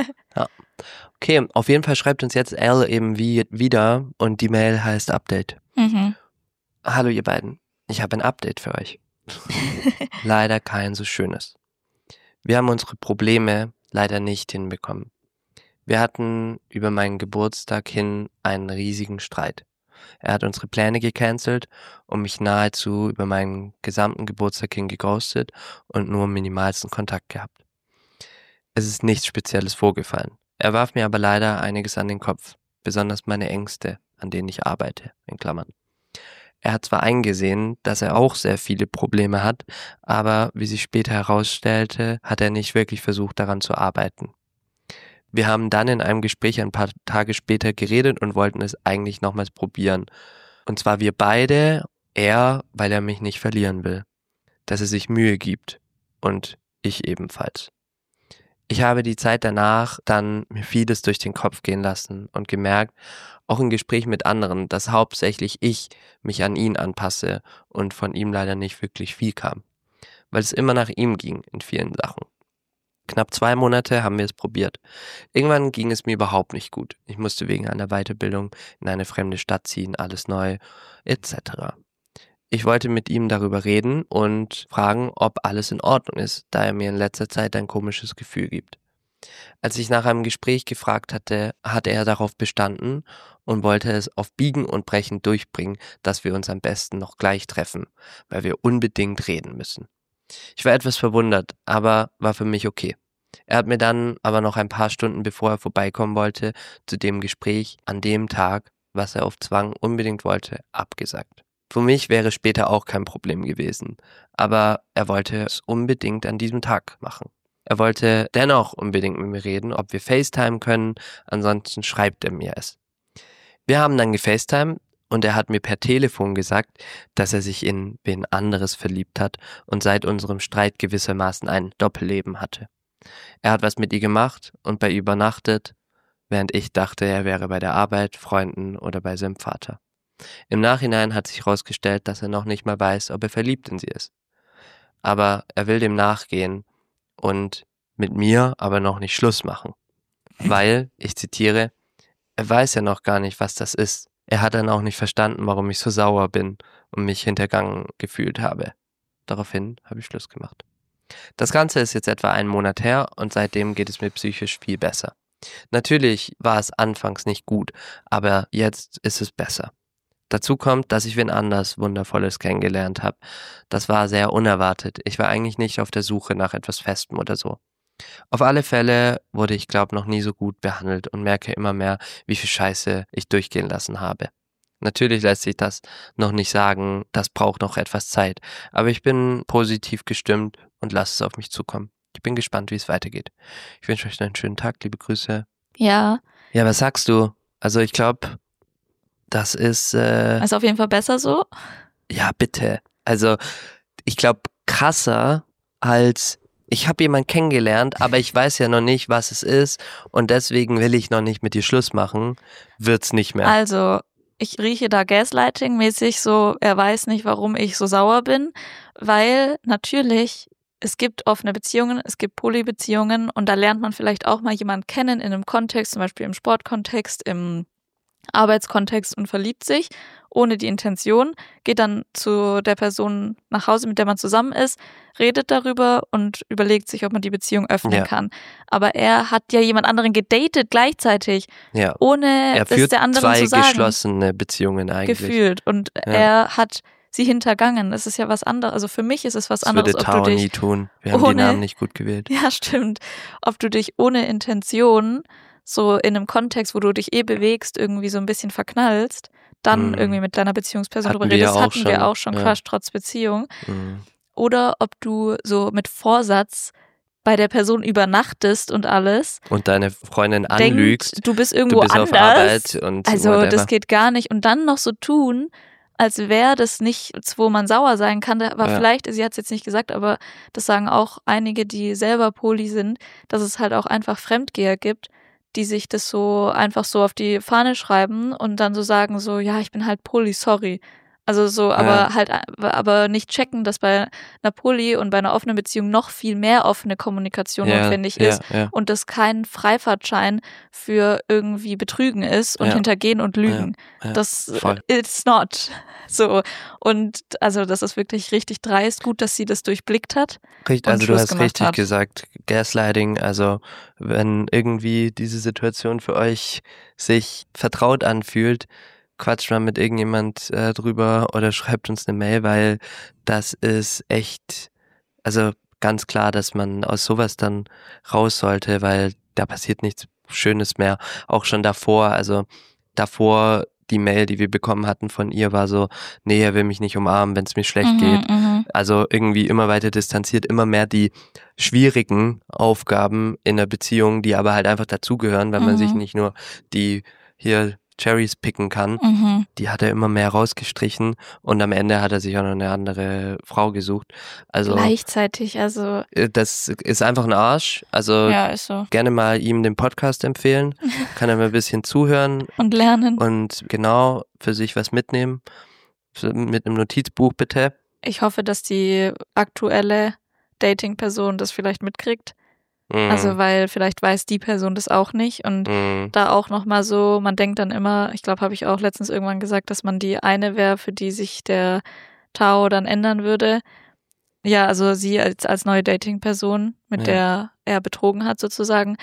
Okay, auf jeden Fall schreibt uns jetzt L eben wie, wieder und die Mail heißt Update. Mhm. Hallo ihr beiden, ich habe ein Update für euch. Leider kein so schönes. Wir haben unsere Probleme leider nicht hinbekommen. Wir hatten über meinen Geburtstag hin einen riesigen Streit. Er hat unsere Pläne gecancelt und mich nahezu über meinen gesamten Geburtstag hin geghostet und nur minimalsten Kontakt gehabt. Es ist nichts Spezielles vorgefallen. Er warf mir aber leider einiges an den Kopf, besonders meine Ängste, an denen ich arbeite, in Klammern. Er hat zwar eingesehen, dass er auch sehr viele Probleme hat, aber wie sich später herausstellte, hat er nicht wirklich versucht, daran zu arbeiten. Wir haben dann in einem Gespräch ein paar Tage später geredet und wollten es eigentlich nochmals probieren. Und zwar wir beide, er, weil er mich nicht verlieren will, dass er sich Mühe gibt und ich ebenfalls. Ich habe die Zeit danach dann mir vieles durch den Kopf gehen lassen und gemerkt, auch im Gespräch mit anderen, dass hauptsächlich ich mich an ihn anpasse und von ihm leider nicht wirklich viel kam, weil es immer nach ihm ging in vielen Sachen. Knapp zwei Monate haben wir es probiert. Irgendwann ging es mir überhaupt nicht gut. Ich musste wegen einer Weiterbildung in eine fremde Stadt ziehen, alles neu, et cetera. Ich wollte mit ihm darüber reden und fragen, ob alles in Ordnung ist, da er mir in letzter Zeit ein komisches Gefühl gibt. Als ich nach einem Gespräch gefragt hatte, hatte er darauf bestanden und wollte es auf Biegen und Brechen durchbringen, dass wir uns am besten noch gleich treffen, weil wir unbedingt reden müssen. Ich war etwas verwundert, aber war für mich okay. Er hat mir dann aber noch ein paar Stunden bevor er vorbeikommen wollte, zu dem Gespräch an dem Tag, was er auf Zwang unbedingt wollte, abgesagt. Für mich wäre später auch kein Problem gewesen, aber er wollte es unbedingt an diesem Tag machen. Er wollte dennoch unbedingt mit mir reden, ob wir FaceTime können, ansonsten schreibt er mir es. Wir haben dann gefacetimed und er hat mir per Telefon gesagt, dass er sich in wen anderes verliebt hat und seit unserem Streit gewissermaßen ein Doppelleben hatte. Er hat was mit ihr gemacht und bei ihr übernachtet, während ich dachte, er wäre bei der Arbeit, Freunden oder bei seinem Vater. Im Nachhinein hat sich herausgestellt, dass er noch nicht mal weiß, ob er verliebt in sie ist. Aber er will dem nachgehen und mit mir aber noch nicht Schluss machen. Weil, ich zitiere, er weiß ja noch gar nicht, was das ist, er hat dann auch nicht verstanden, warum ich so sauer bin und mich hintergangen gefühlt habe. Daraufhin habe ich Schluss gemacht. Das Ganze ist jetzt etwa einen Monat her und seitdem geht es mir psychisch viel besser. Natürlich war es anfangs nicht gut, aber jetzt ist es besser. Dazu kommt, dass ich wen anders Wundervolles kennengelernt habe. Das war sehr unerwartet. Ich war eigentlich nicht auf der Suche nach etwas Festem oder so. Auf alle Fälle wurde ich, glaube noch nie so gut behandelt und merke immer mehr, wie viel Scheiße ich durchgehen lassen habe. Natürlich lässt sich das noch nicht sagen, das braucht noch etwas Zeit, aber ich bin positiv gestimmt und lasse es auf mich zukommen. Ich bin gespannt, wie es weitergeht. Ich wünsche euch einen schönen Tag, liebe Grüße. Ja. Ja, was sagst du? Also ich glaube, das ist... Äh, Ist auf jeden Fall besser so. Ja, bitte. Also ich glaube, krasser als... Ich habe jemanden kennengelernt, aber ich weiß ja noch nicht, was es ist und deswegen will ich noch nicht mit dir Schluss machen, wird's nicht mehr. Also, ich rieche da Gaslighting-mäßig so, er weiß nicht, warum ich so sauer bin, weil natürlich, es gibt offene Beziehungen, es gibt Polybeziehungen und da lernt man vielleicht auch mal jemanden kennen in einem Kontext, zum Beispiel im Sportkontext, im Arbeitskontext und verliebt sich ohne die Intention, geht dann zu der Person nach Hause, mit der man zusammen ist, redet darüber und überlegt sich, ob man die Beziehung öffnen Ja. kann. Aber er hat ja jemand anderen gedatet gleichzeitig, Ja. ohne Er es führt der anderen zwei zu sagen. geschlossene Beziehungen eigentlich. Gefühlt. Und er hat sie hintergangen. Das ist ja was anderes. Also für mich ist es was Das anderes, würde ob Tao du nie dich tun. Wir haben die ohne- Namen nicht gut gewählt. Ja, stimmt. Ob du dich ohne Intention so in einem Kontext, wo du dich eh bewegst, irgendwie so ein bisschen verknallst, dann Mhm. irgendwie mit deiner Beziehungsperson Hatten drüber wir ja redest, auch hatten wir schon, auch schon ja. Crush trotz Beziehung. Mhm. Oder ob du so mit Vorsatz bei der Person übernachtest und alles, Und deine Freundin anlügst, denkt, du bist du irgendwo bist anders. auf Arbeit und Also whatever. das geht gar nicht. Und dann noch so tun, als wäre das nichts, wo man sauer sein kann. Aber Ja. vielleicht, sie hat es jetzt nicht gesagt, aber das sagen auch einige, die selber Poly sind, dass es halt auch einfach Fremdgeher gibt, die sich das so einfach so auf die Fahne schreiben und dann so sagen so, ja, ich bin halt Poly, sorry. Also so, aber Ja. halt, aber nicht checken, dass bei einer Poly und bei einer offenen Beziehung noch viel mehr offene Kommunikation ja, notwendig ja, ist ja. und das kein Freifahrtschein für irgendwie Betrügen ist und Ja. Hintergehen und Lügen. Ja, Das voll. it's not. So. Und also das ist wirklich richtig dreist. Gut, dass sie das durchblickt hat. Richtig, und also du Schluss hast gemacht richtig hat. gesagt, Gaslighting, also wenn irgendwie diese Situation für euch sich vertraut anfühlt, quatscht mal mit irgendjemand äh, drüber oder schreibt uns eine Mail, weil das ist echt, also ganz klar, dass man aus sowas dann raus sollte, weil da passiert nichts Schönes mehr. Auch schon davor, also davor die Mail, die wir bekommen hatten von ihr, war so, nee, er will mich nicht umarmen, wenn es mir schlecht geht. Mhm. Also irgendwie immer weiter distanziert, immer mehr die schwierigen Aufgaben in der Beziehung, die aber halt einfach dazugehören, weil man Mhm. sich nicht nur die hier Cherries picken kann. Mhm. Die hat er immer mehr rausgestrichen und am Ende hat er sich auch noch eine andere Frau gesucht. Also Gleichzeitig, also äh, das ist einfach ein Arsch. Also ja, ist so. gerne mal ihm den Podcast empfehlen. Kann er mal ein bisschen zuhören Und lernen. und genau für sich was mitnehmen. Für- Mit einem Notizbuch bitte. Ich hoffe, dass die aktuelle Dating-Person das vielleicht mitkriegt. Mhm. Also weil vielleicht weiß die Person das auch nicht und Mhm. da auch nochmal so, man denkt dann immer, ich glaube, habe ich auch letztens irgendwann gesagt, dass man die eine wäre, für die sich der Tao dann ändern würde. Ja, also sie als, als neue Dating-Person, mit Ja. der er betrogen hat sozusagen.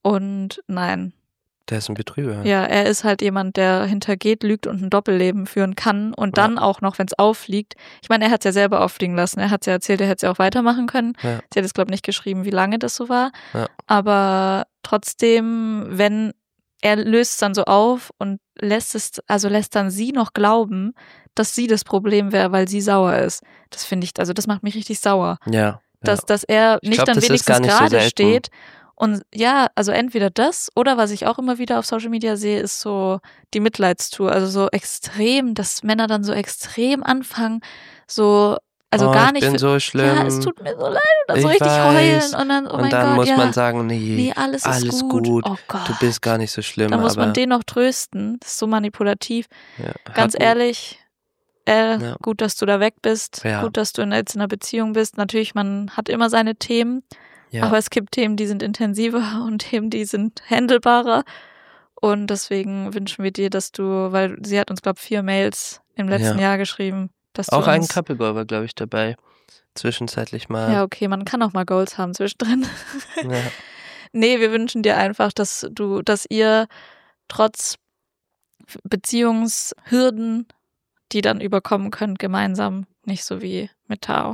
Und nein, Der ist ein Betrüger. ja, er ist halt jemand, der hintergeht, lügt und ein Doppelleben führen kann und Ja. dann auch noch, wenn es auffliegt. Ich meine, er hat es ja selber auffliegen lassen. Er hat es ja erzählt, er hätte es ja auch weitermachen können. Ja. Sie hat es, glaube ich, nicht geschrieben, wie lange das so war. Ja. Aber trotzdem, wenn er löst es dann so auf und lässt es, also lässt dann sie noch glauben, dass sie das Problem wäre, weil sie sauer ist. Das finde ich, also das macht mich richtig sauer. Ja. Dass, dass er Ich nicht glaub, dann das ist wenigstens gar nicht so gerade selten. steht. Und ja, also entweder das oder was ich auch immer wieder auf Social Media sehe, ist so die Mitleidstour. Also so extrem, dass Männer dann so extrem anfangen, so, also oh, gar ich nicht. bin für- so schlimm. Ja, es tut mir so leid. Und dann so Ich richtig weiß. heulen und dann, oh und mein dann Gott, muss ja. man sagen, nee, Nee, alles, alles ist gut. gut. Oh Gott. Du bist gar nicht so schlimm. Dann muss aber, man den noch trösten. Das ist so manipulativ. ja, Ganz hatten- ehrlich, äh, Ja. gut, dass du da weg bist. Ja. Gut, dass du in, jetzt in einer Beziehung bist. Natürlich, man hat immer seine Themen. Ja. Aber es gibt Themen, die sind intensiver und Themen, die sind handelbarer. Und deswegen wünschen wir dir, dass du, weil sie hat uns, glaube ich, vier Mails im letzten Ja. Jahr geschrieben, dass du Auch ein uns, Couple Goal war, glaube ich, dabei. Zwischenzeitlich mal. ja, okay, man kann auch mal Goals haben zwischendrin. Ja. Nee, wir wünschen dir einfach, dass du, dass ihr trotz Beziehungshürden, die dann überkommen könnt, gemeinsam, nicht so wie mit Tao.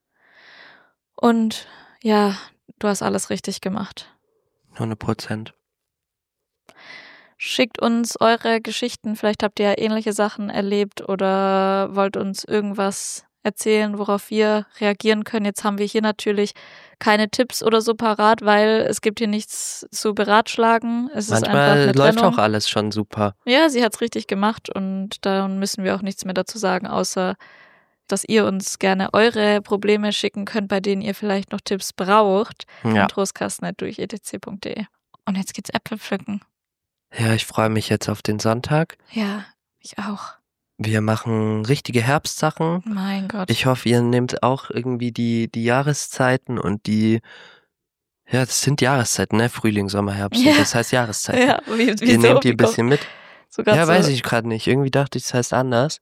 Und ja, du hast alles richtig gemacht. hundert Prozent. Schickt uns eure Geschichten, vielleicht habt ihr ja ähnliche Sachen erlebt oder wollt uns irgendwas erzählen, worauf wir reagieren können. Jetzt haben wir hier natürlich keine Tipps oder so parat, weil es gibt hier nichts zu beratschlagen. Es ist einfach Manchmal eine läuft Trennung. auch alles schon super. Ja, sie hat's richtig gemacht und dann müssen wir auch nichts mehr dazu sagen, außer dass ihr uns gerne eure Probleme schicken könnt, bei denen ihr vielleicht noch Tipps braucht. Ja. An trostkasten durch e t c punkt d e. Und jetzt geht's Äpfel pflücken. Ja, ich freue mich jetzt auf den Sonntag. Ja, ich auch. Wir machen richtige Herbstsachen. Mein Gott. Ich hoffe, ihr nehmt auch irgendwie die, die Jahreszeiten und die, ja, das sind Jahreszeiten, ne? Frühling, Sommer, Herbst. Ja. Das heißt Jahreszeiten. ja, wie, wieso? Ihr nehmt die Wie ein bisschen mit. kommt- Sogar Ja, so weiß ich gerade nicht. Irgendwie dachte ich, es heißt anders.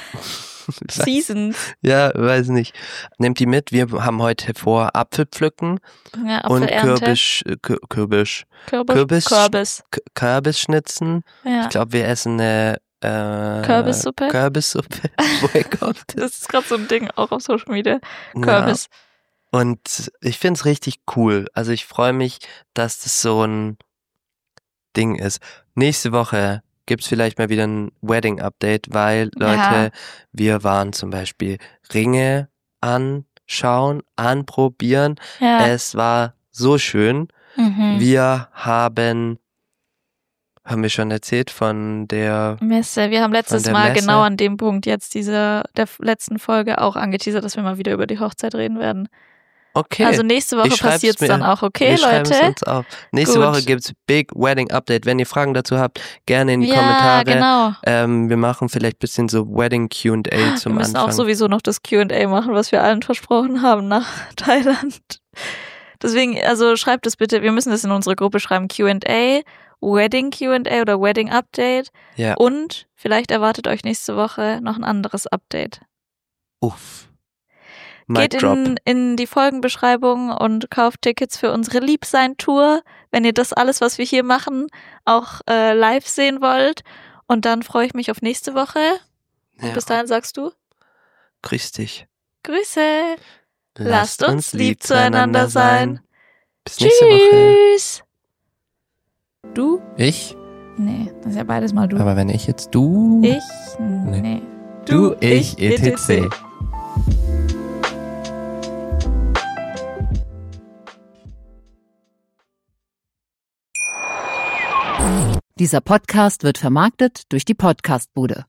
Seasons. Ja, weiß nicht. Nehmt die mit. Wir haben heute vor Apfel pflücken Ja, und Apfelernte. Kürbis, äh, Kür- Kürbis, Kürbis. Kürbis. Kürbis. K- Kürbis schnitzen. Ja. Ich glaube, wir essen eine äh, Kürbissuppe? Kürbissuppe. Woher kommt das? Das ist gerade so ein Ding, auch auf Social Media. Ja. Kürbis. Und ich finde es richtig cool. Also ich freue mich, dass das so ein Ding ist. Nächste Woche gibt's vielleicht mal wieder ein Wedding-Update, weil, Leute, Ja. wir waren zum Beispiel Ringe anschauen, anprobieren. Ja. Es war so schön. mhm. Wir haben, haben wir schon erzählt von der, Messe. Wir haben letztes der Mal Messe? genau an dem Punkt jetzt diese der letzten Folge auch angeteasert, dass wir mal wieder über die Hochzeit reden werden. okay. Also nächste Woche Ich schreib's passiert's mir. dann auch, okay, wir schreiben es Leute? uns auf. Nächste Gut. Woche gibt's Big Wedding Update. Wenn ihr Fragen dazu habt, gerne in die ja, Kommentare. genau. Ähm, wir machen vielleicht ein bisschen so Wedding Q and A Wir zum müssen Anfang. auch sowieso noch das Q and A machen, was wir allen versprochen haben nach Thailand. Deswegen, also schreibt es bitte, wir müssen das in unsere Gruppe schreiben, Q and A, Wedding Q and A oder Wedding Update ja. und vielleicht erwartet euch nächste Woche noch ein anderes Update. Uff. Mic Geht drop. in, in die Folgenbeschreibung und kauft Tickets für unsere Liebsein-Tour, wenn ihr das alles, was wir hier machen, auch äh, live sehen wollt. Und dann freue ich mich auf nächste Woche. Und Ja. bis dahin sagst du, Grüß dich. Grüße. Lasst uns lieb zueinander sein. Bis nächste Woche. Tschüss. Du? Ich? Nee, das ist ja beides mal du. Aber wenn ich jetzt du... ich? Nee. Du, ich, et cetera. Dieser Podcast wird vermarktet durch die Podcastbude.